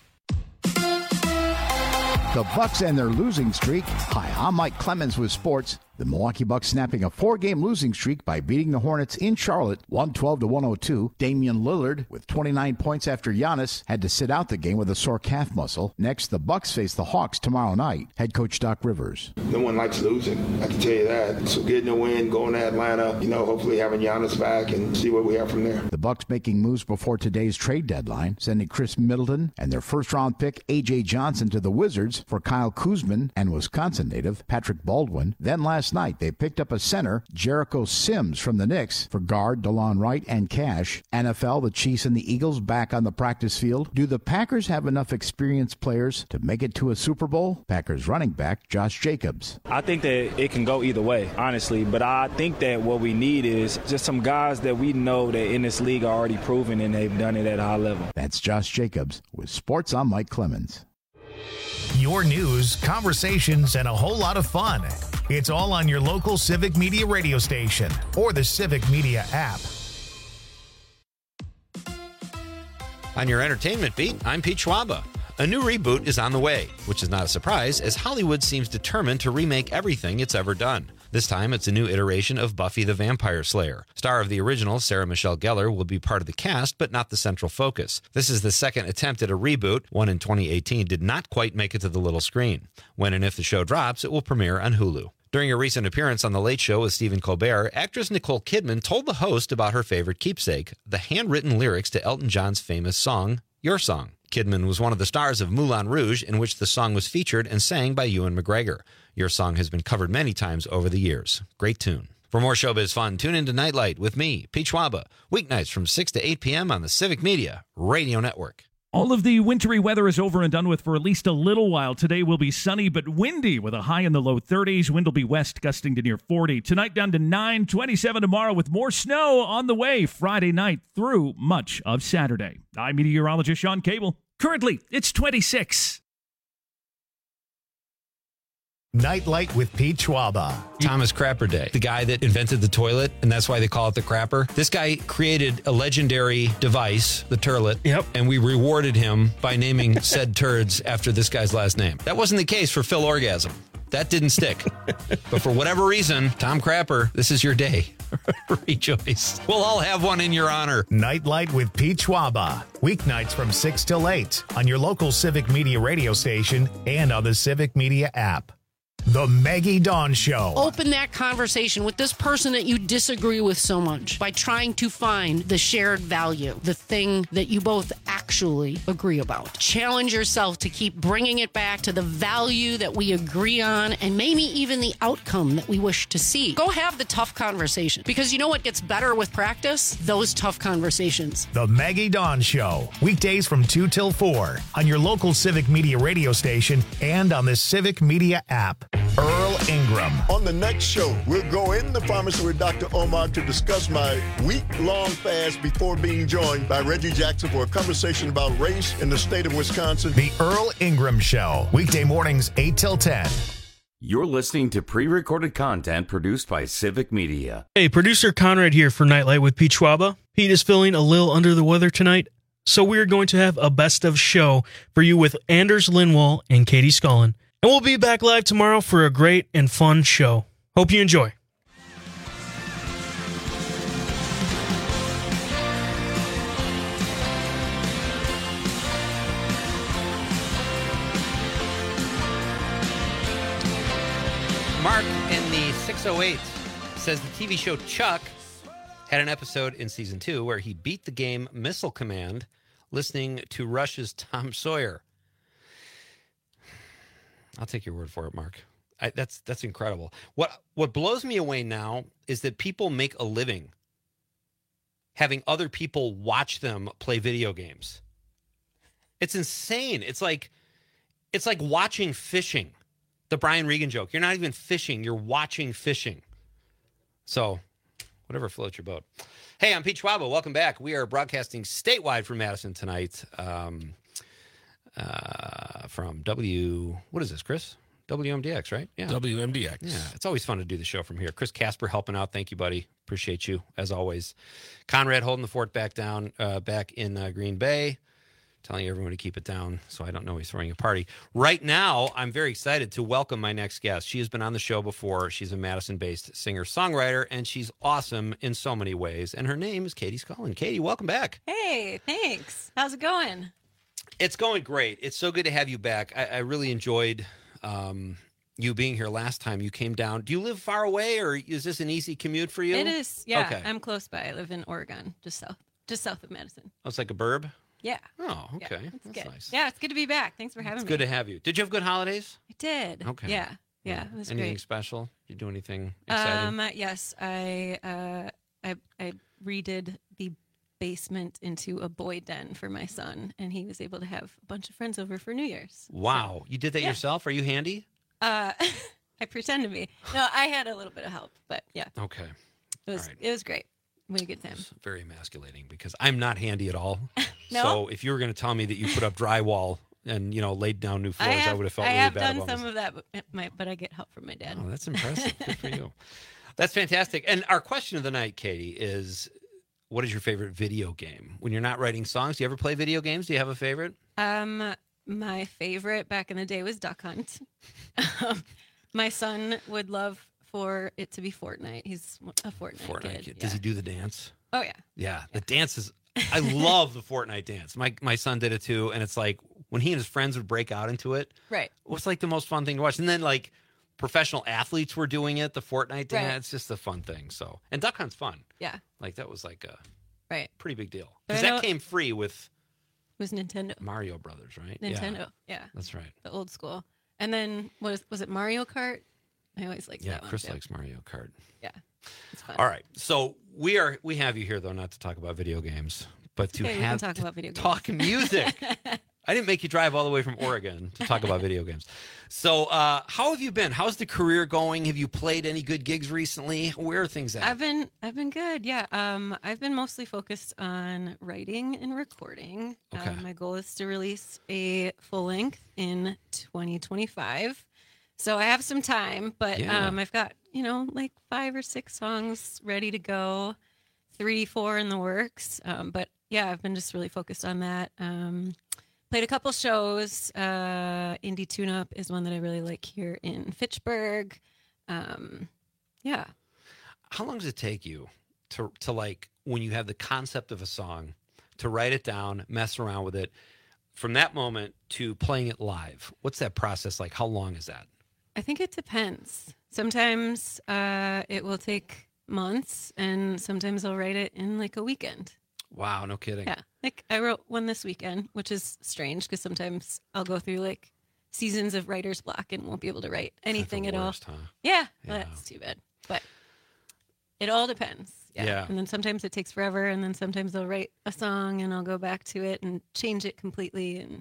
The Bucks end their losing streak. Hi, I'm Mike Clemens with sports. The Milwaukee Bucks snapping a four-game losing streak by beating the Hornets in Charlotte, one twelve to one oh two. Damian Lillard, with twenty-nine points after Giannis, had to sit out the game with a sore calf muscle. Next, the Bucks face the Hawks tomorrow night. Head coach Doc Rivers. No one likes losing, I can tell you that. So getting a win, going to Atlanta, you know, hopefully having Giannis back and see what we have from there. The Bucks making moves before today's trade deadline, sending Chris Middleton and their first-round pick A J Johnson to the Wizards for Kyle Kuzman and Wisconsin native Patrick Baldwin. Then last night, they picked up a center, Jericho Sims, from the Knicks for guard DeLon Wright and cash. N F L, the Chiefs and the Eagles back on the practice field. Do the Packers have enough experienced players to make it to a Super Bowl? Packers running back Josh Jacobs. I think that it can go either way, honestly, but I think that what we need is just some guys that we know that in this league are already proven and they've done it at a high level. That's Josh Jacobs with Sports. I'm Mike Clemens. Your news, conversations, and a whole lot of fun. It's all on your local Civic Media radio station or the Civic Media app. On your entertainment beat, I'm Pete Schwaba. A new reboot is on the way, which is not a surprise as Hollywood seems determined to remake everything it's ever done. This time, it's a new iteration of Buffy the Vampire Slayer. Star of the original, Sarah Michelle Gellar, will be part of the cast, but not the central focus. This is the second attempt at a reboot. One in twenty eighteen did not quite make it to the little screen. When and if the show drops, it will premiere on Hulu. During a recent appearance on The Late Show with Stephen Colbert, actress Nicole Kidman told the host about her favorite keepsake, the handwritten lyrics to Elton John's famous song, Your Song. Kidman was one of the stars of Moulin Rouge, in which the song was featured and sang by Ewan McGregor. Your Song has been covered many times over the years. Great tune. For more showbiz fun, tune into Nightlight with me, Pete Schwaba, weeknights from six to eight p.m. on the Civic Media Radio Network. All of the wintry weather is over and done with for at least a little while. Today will be sunny but windy with a high in the low thirties. Wind will be west gusting to near forty. Tonight down to nine, twenty-seven tomorrow with more snow on the way Friday night through much of Saturday. I'm meteorologist Sean Cable. Currently, it's twenty-six. Nightlight with Pete Schwaba. Thomas Crapper Day, the guy that invented the toilet, and that's why they call it the crapper. This guy created a legendary device, the turlet, yep. and we rewarded him by naming said turds after this guy's last name. That wasn't the case for Phil Orgasm. That didn't stick. But for whatever reason, Tom Crapper, this is your day. Rejoice. We'll all have one in your honor. Nightlight with Pete Schwaba. Weeknights from six till eight on your local Civic Media radio station and on the Civic Media app. The Maggie Dawn Show. Open that conversation with this person that you disagree with so much by trying to find the shared value, the thing that you both actually agree about. Challenge yourself to keep bringing it back to the value that we agree on and maybe even the outcome that we wish to see. Go have the tough conversation, because you know what gets better with practice? Those tough conversations. The Maggie Dawn Show. Weekdays from two till four on your local Civic Media radio station and on the Civic Media app. Earl Ingram. On the next show, we'll go in the pharmacy with Doctor Omar to discuss my week-long fast before being joined by Reggie Jackson for a conversation about race in the state of Wisconsin. The Earl Ingram Show. Weekday mornings, eight till ten. You're listening to pre-recorded content produced by Civic Media. Hey, producer Conrad here for Nightlight with Pete Schwaba. Pete is feeling a little under the weather tonight, so we're going to have a best of show for you with Anders Lindwall and Katie Scullin. And we'll be back live tomorrow for a great and fun show. Hope you enjoy. Mark in the six oh eight says the T V show Chuck had an episode in season two where he beat the game Missile Command listening to Rush's Tom Sawyer. I'll take your word for it, Mark. I, that's that's incredible. What what blows me away now is that people make a living having other people watch them play video games. It's insane. It's like it's like watching fishing. The Brian Regan joke. You're not even fishing. You're watching fishing. So, whatever floats your boat. Hey, I'm Pete Schwaba. Welcome back. We are broadcasting statewide from Madison tonight um, uh, from W... What is this, Chris? W M D X, right? Yeah. W M D X. Yeah, it's always fun to do the show from here. Chris Casper helping out. Thank you, buddy. Appreciate you, as always. Conrad holding the fort back down, uh, back in uh, Green Bay. Telling everyone to keep it down, so I don't know he's throwing a party. Right now, I'm very excited to welcome my next guest. She has been on the show before. She's a Madison-based singer-songwriter, and she's awesome in so many ways. And her name is Katie Scullin. Katie, welcome back. Hey, thanks. How's it going? It's going great. It's so good to have you back. I, I really enjoyed um, you being here last time. You came down. Do you live far away, or is this an easy commute for you? It is, yeah. Okay. I'm close by. I live in Oregon, just south, just south of Madison. Oh, it's like a burb? Yeah. Oh, okay. Yeah, That's good. nice. Yeah, it's good to be back. Thanks for having It's me. good to have you. Did you have good holidays? I did. Okay. Yeah. Yeah, it was Anything great. special? Did you do anything exciting? Um, yes, I, uh, I I redid the basement into a boy den for my son, and he was able to have a bunch of friends over for New Year's. Wow. You did that yeah. yourself? Are you handy? Uh, I pretend to be. No, I had a little bit of help, but yeah, Okay. it was All right. it was great. We had a good time. It's very emasculating because I'm not handy at all. No? So if you were going to tell me that you put up drywall and, you know, laid down new floors, I, have, would have felt I really have bad done about some myself. of that, but, my, but I get help from my dad. Oh, that's impressive. Good for you. That's fantastic. And our question of the night, Katie, is what is your favorite video game? When you're not writing songs, do you ever play video games? Do you have a favorite? Um, my favorite back in the day was Duck Hunt. Um, my son would love for it to be Fortnite. He's a Fortnite, Fortnite kid. kid. Does he do the dance? Oh yeah. Yeah, the dance is. I love the Fortnite dance. My my son did it too, and it's like when he and his friends would break out into it. Right. It was like the most fun thing to watch. And then like professional athletes were doing it, the Fortnite dance. Right. It's just a fun thing. So and Duck Hunt's fun. Yeah. Like that was like a Right. pretty big deal But because I that know- came free with It was Nintendo. Mario Brothers, right? Nintendo. Yeah, Yeah. that's right. The old school. And then was was it Mario Kart? I always liked Yeah, that one. Chris too. likes Mario Kart. Yeah. It's fun. All right, so we are we have you here though, not to talk about video games, but to Okay, we can have talk to about video games. talk music. I didn't make you drive all the way from Oregon to talk about video games. So, uh, how have you been? How's the career going? Have you played any good gigs recently? Where are things at? I've been I've been good. Yeah. Um I've been mostly focused on writing and recording. Okay. Um, my goal is to release a full length in twenty twenty-five. So I have some time, but Yeah. um I've got, you know, like five or six songs ready to go, three, four in the works. Um but yeah, I've been just really focused on that. Um Played a couple shows. Uh, Indie Tune Up is one that I really like here in Fitchburg. Um, yeah. How long does it take you to to like when you have the concept of a song to write it down, mess around with it, from that moment to playing it live? What's that process like? How long is that? I think it depends. Sometimes uh, it will take months, and sometimes I'll write it in like a weekend. Wow, no kidding. Yeah. Like I wrote one this weekend, which is strange because sometimes I'll go through like seasons of writer's block and won't be able to write anything the at all. worst, huh? Yeah, well, that's too bad. But it all depends. Yeah. Yeah. And then sometimes it takes forever, and then sometimes I'll write a song and I'll go back to it and change it completely. And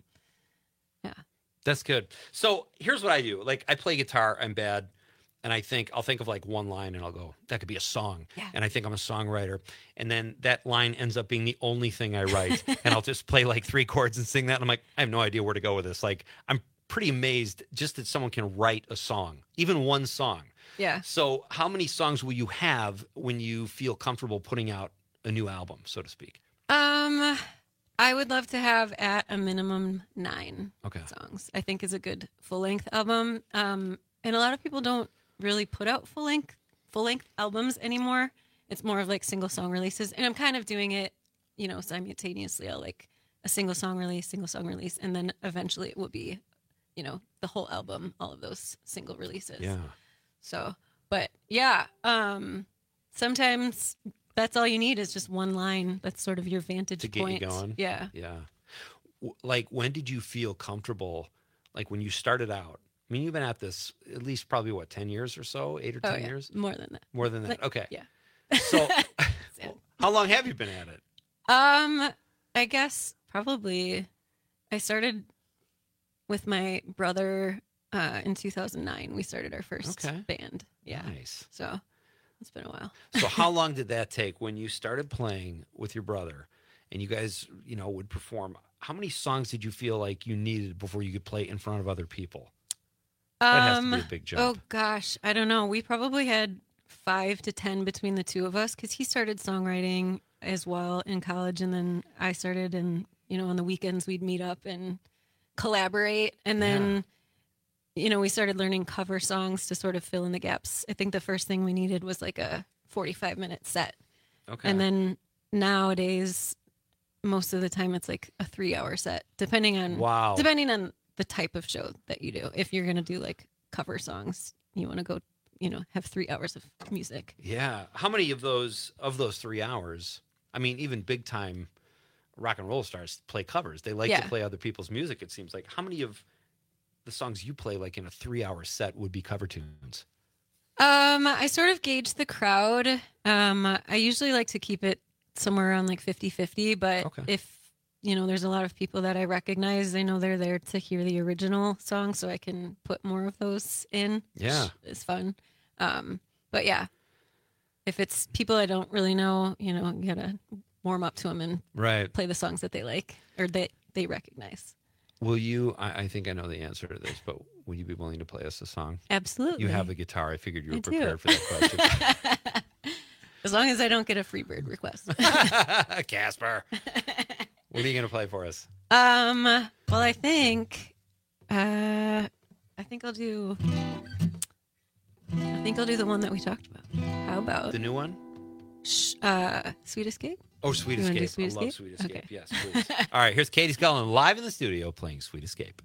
That's good. So here's what I do. Like I play guitar, I'm bad. And I think I'll think of like one line and I'll go, that could be a song. Yeah. And I think I'm a songwriter. And then that line ends up being the only thing I write. And I'll just play like three chords and sing that. And I'm like, I have no idea where to go with this. Like I'm pretty amazed just that someone can write a song, even one song. yeah. So how many songs will you have when you feel comfortable putting out a new album, so to speak? Um, I would love to have at a minimum nine Okay. songs. I think is a good full length album. Um, and a lot of people don't really put out full length full length albums anymore. It's more of like single song releases, and I'm kind of doing it, you know, simultaneously. I'll like a single song release, single song release, and then eventually it will be, you know, the whole album, all of those single releases. Yeah. So, but yeah, um, sometimes that's all you need is just one line. That's sort of your vantage to get point. you going. Yeah. Yeah. W- Like, when did you feel comfortable? Like when you started out, I mean, you've been at this at least probably what, ten years or so, eight or Oh, ten yeah. years? More than that. More than that. Like, Okay. Yeah. So how long have you been at it? Um, I guess probably I started with my brother uh, in two thousand nine. We started our first Okay. band. Yeah. Nice. So it's been a while. So how long did that take when you started playing with your brother and you guys, you know, would perform? How many songs did you feel like you needed before you could play in front of other people? That has to be a big jump. Oh gosh, I don't know. We probably had five to ten between the two of us because he started songwriting as well in college, and then I started. And you know, on the weekends we'd meet up and collaborate, and then you know we started learning cover songs to sort of fill in the gaps. I think the first thing we needed was like a forty-five minute set, Okay. and then nowadays most of the time it's like a three hour set, depending on Wow. depending on the type of show that you do. If you're going to do like cover songs, you want to go, you know, have three hours of music. Yeah. How many of those of those three hours? I mean, even big time rock and roll stars play covers. They like Yeah. to play other people's music. It seems like. How many of the songs you play, like in a three-hour set, would be cover tunes? Um, I sort of gauge the crowd. Um, I usually like to keep it somewhere around like fifty-fifty, but if, you know, there's a lot of people that I recognize, I know they're there to hear the original song, so I can put more of those in. Yeah. Which is fun. Um, but yeah, if it's people I don't really know, you know, you gotta warm up to them and Right. play the songs that they like or that they recognize. Will you? I, I think I know the answer to this, but would you be willing to play us a song? Absolutely. You have a guitar. I figured you were I do. prepared for that question. As long as I don't get a Freebird request. Casper. What are you going to play for us? Um. Well, I think, uh, I think I'll do. I think I'll do the one that we talked about. How about The new one? sh- uh, Sweet Escape? Oh, Sweet You wanna do Escape. Sweet I love Escape? Sweet Escape. Okay. Yes, please. All right, here's Katie Scullin live in the studio playing Sweet Escape.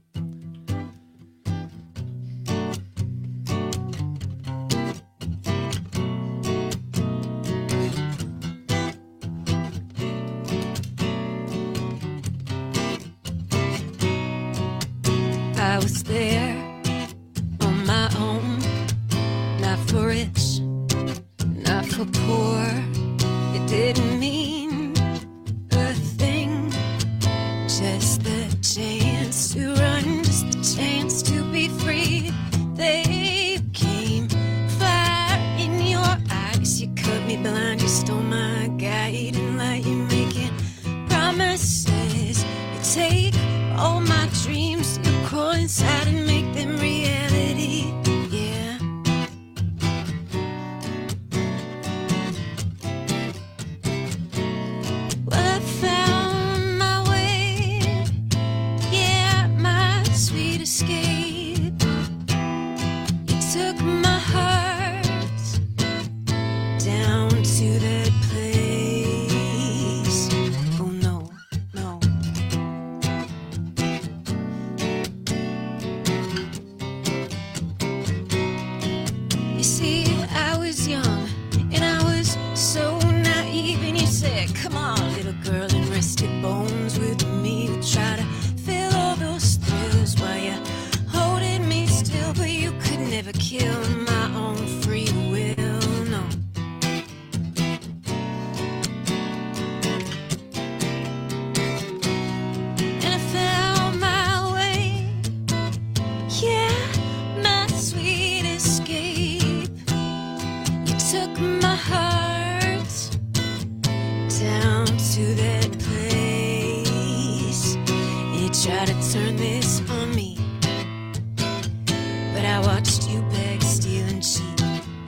I was there on my own, not for rich, not for poor. It didn't mean a thing, just the chance to run, just the chance to be free. They came, fire in your eyes, you cut me blind, you stole my guide and light, you making promises. You take all my dreams, you crawl inside and make them reality. Yeah. Well, I found my way. Yeah, my sweet escape. You took my heart down to that place. Oh no, no. You see, I was young and I was so naive, and you said, come on, little girl, and rested bones with me. We try to feel all those thrills while you're holding me still, but you could never kill my own free will, no. And I found my way, yeah, my sweet escape. You took my heart down to that place. You tried to turn this on me, but I watched you beg, steal, and cheat.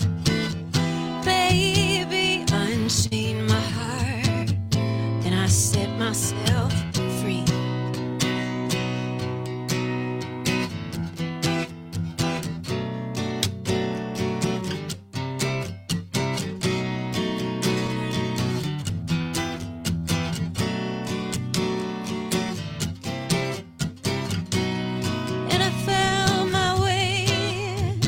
Baby, unchain my heart, and I set myself free. And I found my way.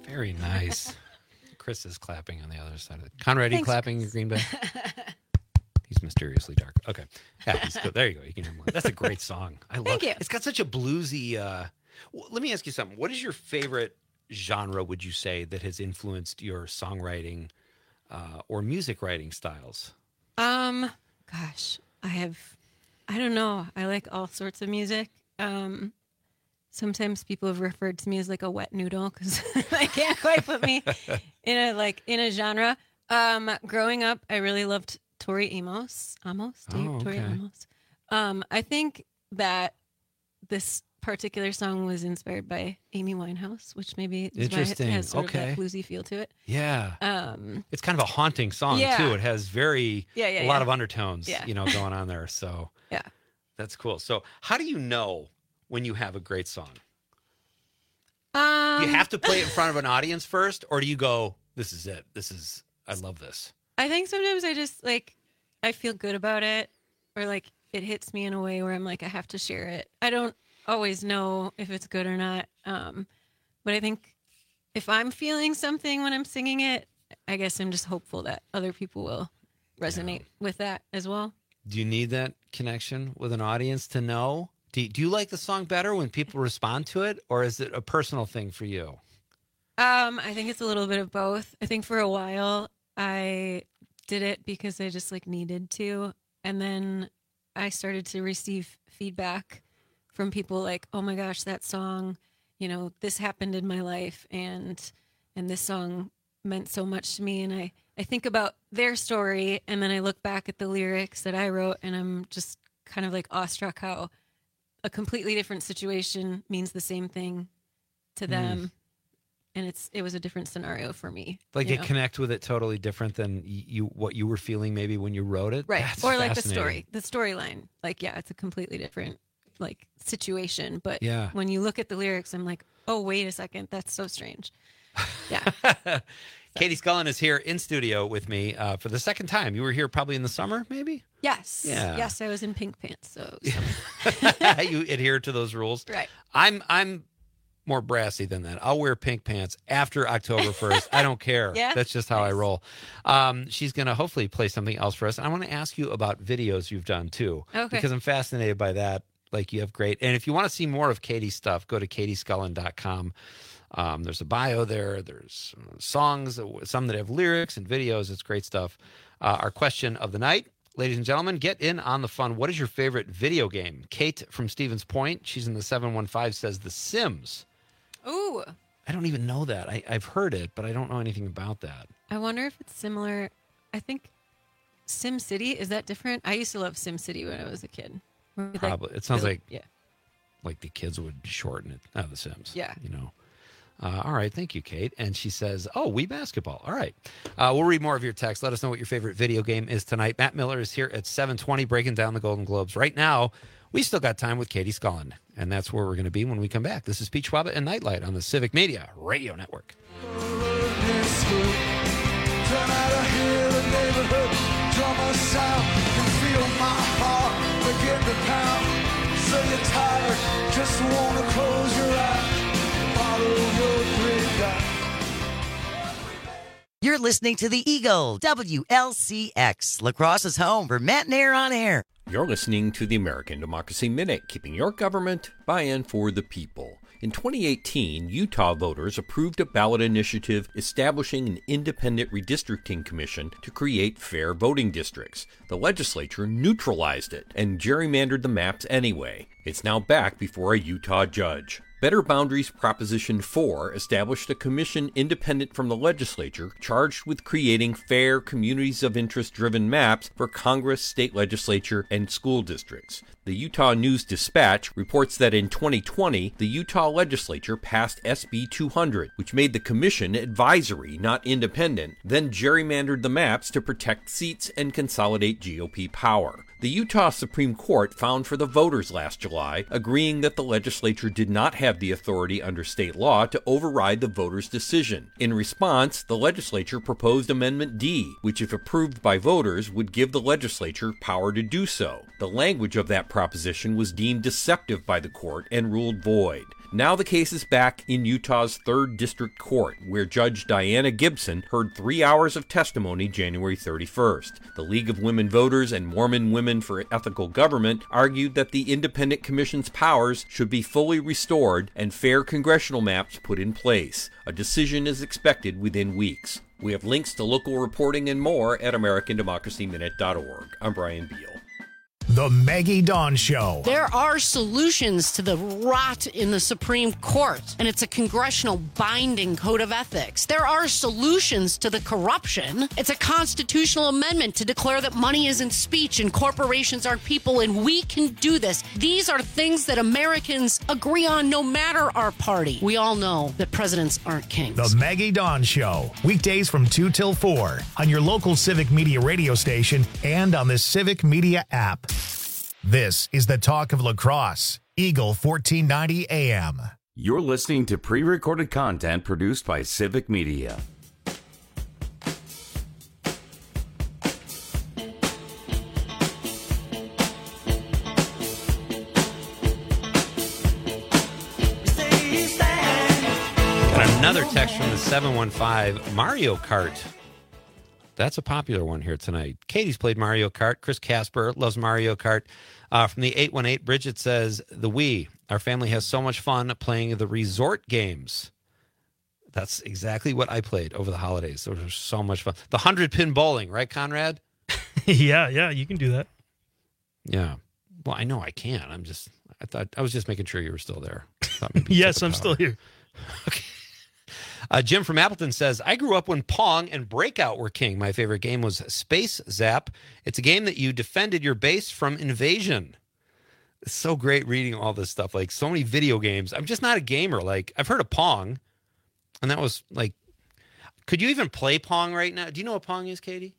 Very nice. Chris is clapping on the other side of it. Conrad, are you clapping your Green Bay? He's mysteriously dark. Okay. Yeah, he's good. There you go. You can hear more. That's a great song. I love Thank you. It's got such a bluesy. Uh, well, let me ask you something. What is your favorite genre, would you say, that has influenced your songwriting uh, or music writing styles? Um, gosh, I have, I don't know. I like all sorts of music. Um, sometimes people have referred to me as like a wet noodle because I can't quite put me in a like in a genre. Um, growing up, I really loved Tori Amos. Amos, Oh, Tori okay. Amos. Um, I think that this particular song was inspired by Amy Winehouse, which maybe is why it Interesting. has sort Okay. of that bluesy feel to it. Yeah. Um, It's kind of a haunting song, Yeah. too. It has very, Yeah, yeah, a lot yeah. of undertones, Yeah. you know, going on there. So yeah. that's cool. So how do you know when you have a great song? Um, Do you have to play it in front of an audience first, or do you go, this is it. This is, I love this. I think sometimes I just like I feel good about it, or like it hits me in a way where I'm like I have to share it. I don't always know if it's good or not, um, but I think if I'm feeling something when I'm singing it, I guess I'm just hopeful that other people will resonate with that as well. Do you need that connection with an audience to know? Do you, do you like the song better when people respond to it, or is it a personal thing for you? Um, I think it's a little bit of both. I think for a while I did it because I just like needed to, and then I started to receive feedback from people like, "Oh my gosh, that song, you know, this happened in my life, and and this song meant so much to me." And I I think about their story, and then I look back at the lyrics that I wrote, and I'm just kind of like awestruck how a completely different situation means the same thing to them. Mm. And it's it was a different scenario for me. Like you you know? connect with it totally different than y- you what you were feeling maybe when you wrote it? Right. That's or like the fascinating. story, the storyline. Like, yeah, it's a completely different like situation. But Yeah. when you look at the lyrics, I'm like, oh, wait a second. That's so strange. Yeah. Katie Scullin is here in studio with me uh, for the second time. You were here probably in the summer, maybe? Yes. Yeah. Yes, I was in pink pants. So, You adhere to those rules. Right. I'm I'm more brassy than that. I'll wear pink pants after October first. I don't care. Yeah? That's just how I roll. Um, she's going to hopefully play something else for us. And I want to ask you about videos you've done too. Okay. Because I'm fascinated by that. Like you have great. And if you want to see more of Katie's stuff, go to katie scullin dot com. Um, there's a bio there. There's songs, some that have lyrics and videos. It's great stuff. Uh, our question of the night, ladies and gentlemen, get in on the fun. What is your favorite video game? Kate from Stevens Point, she's in the seven one five, says The Sims. ooh, I don't even know that. I, I've heard it, but I don't know anything about that. I wonder if it's similar. I think Sim City, is that different? I used to love Sim City when I was a kid. Where you, like, Probably. It sounds build- like yeah. like the kids would shorten it. Oh, The Sims. Yeah. You know. Uh, all right. Thank you, Kate. And she says, oh, Wii Basketball. All right. Uh, we'll read more of your text. Let us know what your favorite video game is tonight. Matt Miller is here at seven twenty breaking down the Golden Globes. Right now, we still got time with Katie Scullin, and that's where we're going to be when we come back. This is Pete Schwaba and Nightlight on the Civic Media Radio Network. Turn out of here, the neighborhood drummer sound. You feel my heart begin to pound. So you're tired, just wanna close your eyes. Follow your dream down. You're listening to The Eagle, W L C X, La Crosse's home for Matt and Air on Air. You're listening to the American Democracy Minute, keeping your government by and for the people. In twenty eighteen, Utah voters approved a ballot initiative establishing an independent redistricting commission to create fair voting districts. The legislature neutralized it and gerrymandered the maps anyway. It's now back before a Utah judge. Better Boundaries Proposition four established a commission independent from the legislature charged with creating fair, communities of interest-driven maps for Congress, state legislature, and school districts. The Utah News Dispatch reports that in twenty twenty, the Utah legislature passed S B two hundred, which made the commission advisory, not independent, then gerrymandered the maps to protect seats and consolidate G O P power. The Utah Supreme Court found for the voters last July, agreeing that the legislature did not have the authority under state law to override the voters' decision. In response, the legislature proposed Amendment D, which, if approved by voters, would give the legislature power to do so. The language of that proposition was deemed deceptive by the court and ruled void. Now the case is back in Utah's third District Court, where Judge Diana Gibson heard three hours of testimony January thirty-first. The League of Women Voters and Mormon Women for Ethical Government argued that the Independent Commission's powers should be fully restored and fair congressional maps put in place. A decision is expected within weeks. We have links to local reporting and more at American Democracy Minute dot org. I'm Brian Beal. The Maggie Dawn Show. There are solutions to the rot in the Supreme Court, and it's a congressional binding code of ethics. There are solutions to the corruption. It's a constitutional amendment to declare that money isn't speech and corporations aren't people, and we can do this. These are things that Americans agree on no matter our party. We all know that presidents aren't kings. The Maggie Dawn Show. Weekdays from two till four on your local Civic Media radio station and on the Civic Media app. This is the talk of La Crosse, Eagle fourteen ninety A M. You're listening to pre-recorded content produced by Civic Media. Got another text from the seven one five, Mario Kart. That's a popular one here tonight. Katie's played Mario Kart. Chris Casper loves Mario Kart. Uh, from the eight one eight, Bridget says, the Wii. Our family has so much fun playing the resort games. That's exactly what I played over the holidays. Those were so much fun. The hundred-pin bowling, right, Conrad? yeah, yeah, you can do that. Yeah. Well, I know I can. I'm just, I thought, I was just making sure you were still there. I thought maybe yes, I'm still here. Okay. Uh, Jim from Appleton says, I grew up when Pong and Breakout were king. My favorite game was Space Zap. It's a game that you defended your base from invasion. It's so great reading all this stuff, like so many video games. I'm just not a gamer. Like, I've heard of Pong, and that was like, could you even play Pong right now? Do you know what Pong is, Katie?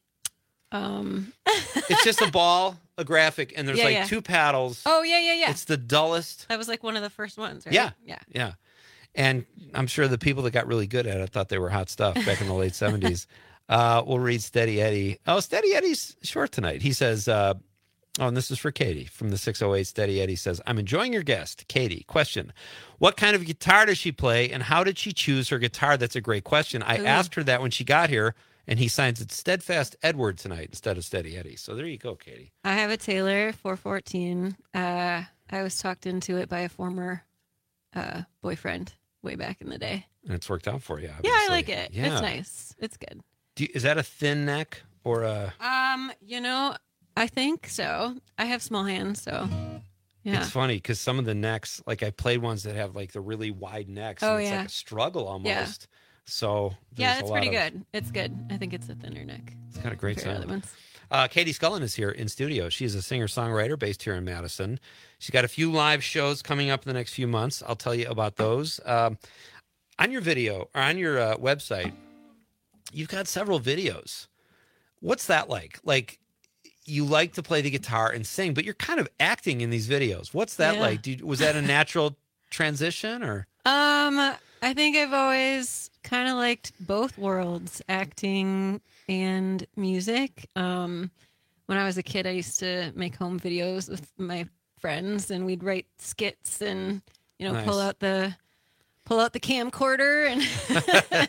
Um, It's just a ball, a graphic, and there's Yeah, like yeah. two paddles. oh, yeah, yeah, yeah. It's the dullest. That was like one of the first ones, right? Yeah. Yeah. Yeah. And I'm sure the people that got really good at it thought they were hot stuff back in the late seventies. Uh, we'll read Steady Eddie. Oh, Steady Eddie's short tonight. He says, uh, oh, and this is for Katie from the six oh eight. Steady Eddie says, I'm enjoying your guest. Katie, question. What kind of guitar does she play, and how did she choose her guitar? That's a great question. I Ooh. asked her that when she got here, and he signs it Steadfast Edward tonight instead of Steady Eddie. So there you go, Katie. I have a Taylor four fourteen. Uh, I was talked into it by a former uh, boyfriend way back in the day. And it's worked out for you, obviously. Yeah, I like it. Yeah. It's nice. It's good. Do you, is that a thin neck or a... Um, you know, I think so. I have small hands, so yeah. It's funny because some of the necks, like I played ones that have like the really wide necks. Oh, and it's yeah. like a struggle almost. Yeah. So Yeah, there's it's a pretty lot of- good. It's good. I think it's a thinner neck. It's got a great compared to sound. other ones. Uh, Katie Scullin is here in studio. She's a singer-songwriter based here in Madison. She's got a few live shows coming up in the next few months. I'll tell you about those. Um, on your video, or on your uh, website, you've got several videos. What's that like? Like, you like to play the guitar and sing, but you're kind of acting in these videos. What's that Yeah. like? Do you, was that a natural transition, or? Um, I think I've always kind of liked both worlds, acting and music. Um, when I was a kid, I used to make home videos with my friends, and we'd write skits and, you know, Nice. pull out the pull out the camcorder and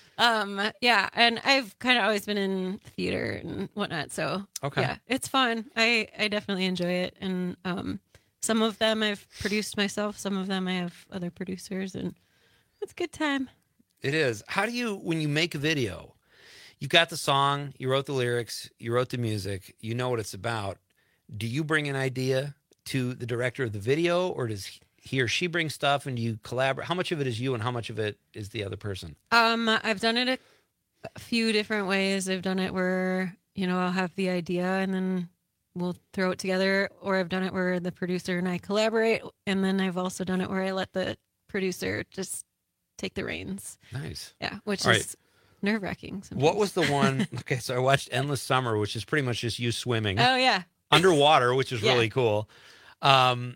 um yeah, and I've kind of always been in theater and whatnot, so Okay. yeah, it's fun. I I definitely enjoy it, and um some of them I've produced myself, some of them I have other producers, and it's a good time. It is. How do you, when you make a video, you've got the song, you wrote the lyrics, you wrote the music, you know what it's about. Do you bring an idea to the director of the video, or does he or she bring stuff and you collaborate? How much of it is you and how much of it is the other person? Um, I've done it a, a few different ways. I've done it where, you know, I'll have the idea and then we'll throw it together, or I've done it where the producer and I collaborate, and then I've also done it where I let the producer just take the reins. Nice. Yeah, which All is right. nerve-wracking sometimes. What was the one? Okay, so I watched Endless Summer, which is pretty much just you swimming. Oh, yeah. Underwater, which is Yeah. really cool. Um,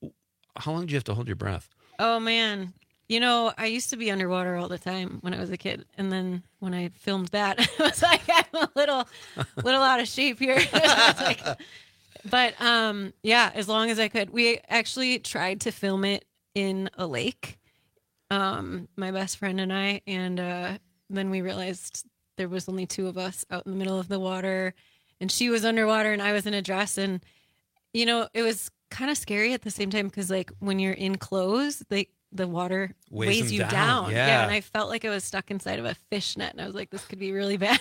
how long do you have to hold your breath? Oh, man. You know, I used to be underwater all the time when I was a kid. And then when I filmed that, I was like, I'm a little, little out of shape here. I was like, but um, yeah, as long as I could. We actually tried to film it in a lake, um, my best friend and I, and uh, then we realized there was only two of us out in the middle of the water, and she was underwater and I was in a dress, and you know, it was kind of scary at the same time because like when you're in clothes, they the water Weighs weighs them you down. down. Yeah. And I felt like I was stuck inside of a fishnet, and I was like, this could be really bad.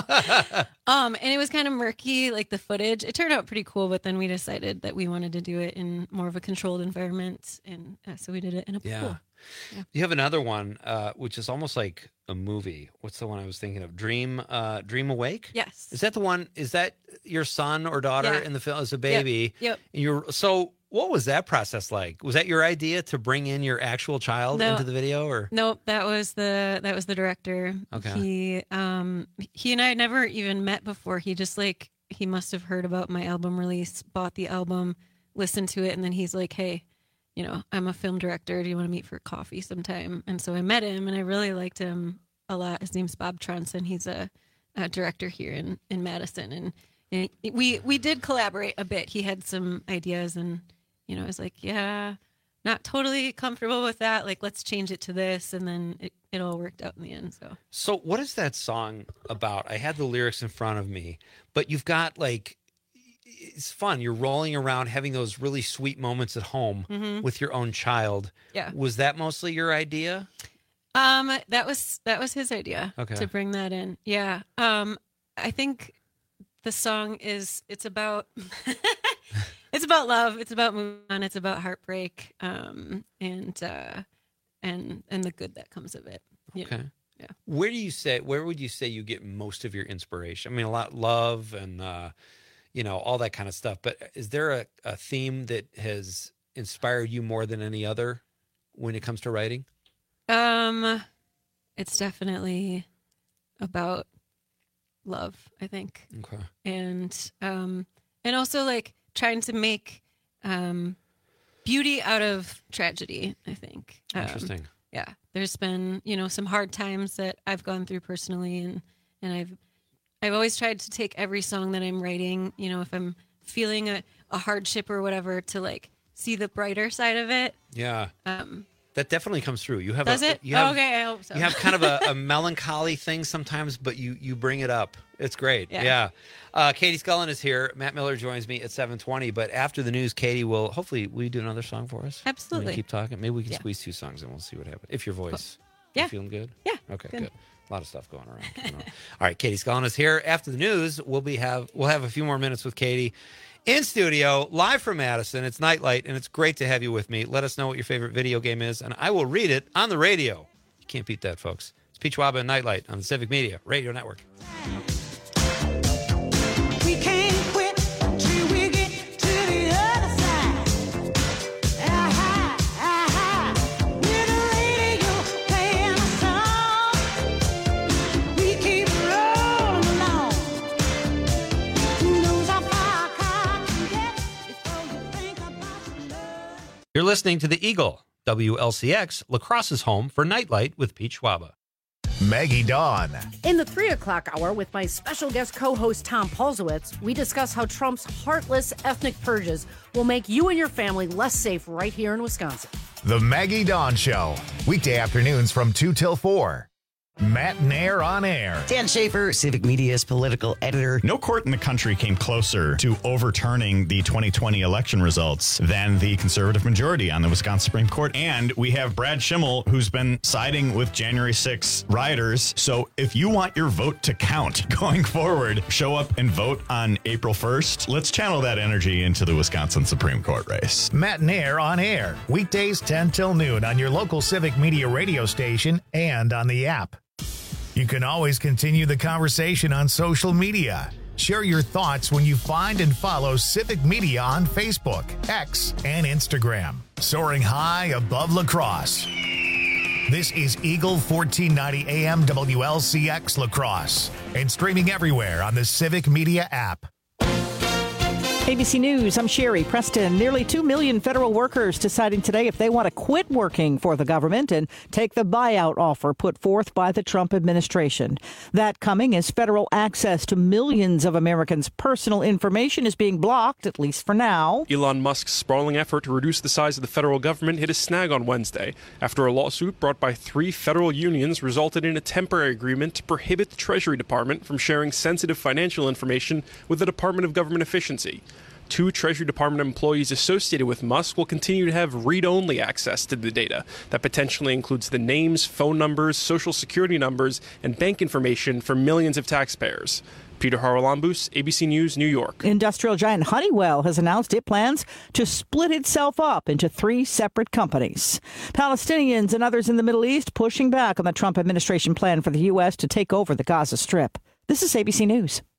um, and it was kind of murky, like the footage. It turned out pretty cool, but then we decided that we wanted to do it in more of a controlled environment, and uh, so we did it in a Yeah. pool. Yeah. You have another one, uh, which is almost like a movie. What's the one I was thinking of? Dream, uh, Dream Awake. Yes. Is that the one? Is that your son or daughter Yeah. in the film as a baby? Yep. Yep. And you're so. What was that process like? Was that your idea to bring in your actual child No. into the video, or Nope, that was the that was the director. Okay. He um he and I had never even met before. He just like he must have heard about my album release, bought the album, listened to it, and then he's like, "Hey, you know, I'm a film director. Do you want to meet for coffee sometime?" And so I met him, and I really liked him a lot. His name's Bob Tronson. He's a, a director here in in Madison, and, and we we did collaborate a bit. He had some ideas, and you know, I was like, yeah, not totally comfortable with that. Like, let's change it to this. And then it, it all worked out in the end. So, So what is that song about? I had the lyrics in front of me, but you've got like, it's fun. You're rolling around having those really sweet moments at home Mhm. with your own child. Yeah. Was that mostly your idea? um, that was, that was his idea Okay. to bring that in. Yeah. Um, I think the song is, it's about, it's about love. It's about moving on. It's about heartbreak. Um, and, uh, and, and the good that comes of it. you know? Okay. Yeah. Where do you say, where would you say you get most of your inspiration? I mean, a lot love and, uh, you know, all that kind of stuff. But is there a, a theme that has inspired you more than any other when it comes to writing? Um, it's definitely about love, I think. Okay. And um, and also like trying to make um beauty out of tragedy, I think. Um, Interesting. Yeah, there's been you know some hard times that I've gone through personally, and and I've I've always tried to take every song that I'm writing, you know, if I'm feeling a, a hardship or whatever, to like see the brighter side of it. Yeah. Um, That definitely comes through. You have Does a, it? You have, Oh, okay, I hope so. You have kind of a, a melancholy thing sometimes, but you you bring it up. It's great. Yeah. Yeah. Uh, Katie Scullin is here. Matt Miller joins me at seven twenty. But after the news, Katie will hopefully will you do another song for us? Absolutely. We'll keep talking. Maybe we can Yeah. squeeze two songs and we'll see what happens. If your voice, Yeah. you feeling good? Yeah. Okay. Good. Good. A lot of stuff going around. going on. All right. Katie Scullin is here. After the news, we'll be have we'll have a few more minutes with Katie. In studio, live from Madison, it's Nightlight, and it's great to have you with me. Let us know what your favorite video game is, and I will read it on the radio. You can't beat that, folks. It's Peach Waba and Nightlight on the Civic Media Radio Network. We can't quit till we get to the other side. Ah-ha, ah-ha. With the radio playing a song, we keep rolling along. Who knows how far a car can get before you think about your love? You're listening to The Eagle, W L C X, La Crosse's home for Nightlight with Peach Waba. Maggie Dawn. In the three o'clock hour with my special guest co-host Tom Polzowitz, we discuss how Trump's heartless ethnic purges will make you and your family less safe right here in Wisconsin. The Maggie Dawn Show. Weekday afternoons from two till four. Matt Nair on air. Dan Schaefer, Civic Media's political editor. No court in the country came closer to overturning the twenty twenty election results than the conservative majority on the Wisconsin Supreme Court. And we have Brad Schimmel, who's been siding with January sixth rioters. So if you want your vote to count going forward, show up and vote on April first. Let's channel that energy into the Wisconsin Supreme Court race. Matt Nair on air. Weekdays ten till noon on your local Civic Media radio station and on the app. You can always continue the conversation on social media. Share your thoughts when you find and follow Civic Media on Facebook, X, and Instagram. Soaring high above La Crosse. This is Eagle fourteen ninety A M W L C X La Crosse and streaming everywhere on the Civic Media app. A B C News, I'm Sherry Preston. Nearly two million federal workers deciding today if they want to quit working for the government and take the buyout offer put forth by the Trump administration. That coming as federal access to millions of Americans' personal information is being blocked, at least for now. Elon Musk's sprawling effort to reduce the size of the federal government hit a snag on Wednesday after a lawsuit brought by three federal unions resulted in a temporary agreement to prohibit the Treasury Department from sharing sensitive financial information with the Department of Government Efficiency. Two Treasury Department employees associated with Musk will continue to have read-only access to the data. That potentially includes the names, phone numbers, social security numbers, and bank information for millions of taxpayers. Peter Haralambous, A B C News, New York. Industrial giant Honeywell has announced it plans to split itself up into three separate companies. Palestinians and others in the Middle East pushing back on the Trump administration plan for the U S to take over the Gaza Strip. This is A B C News.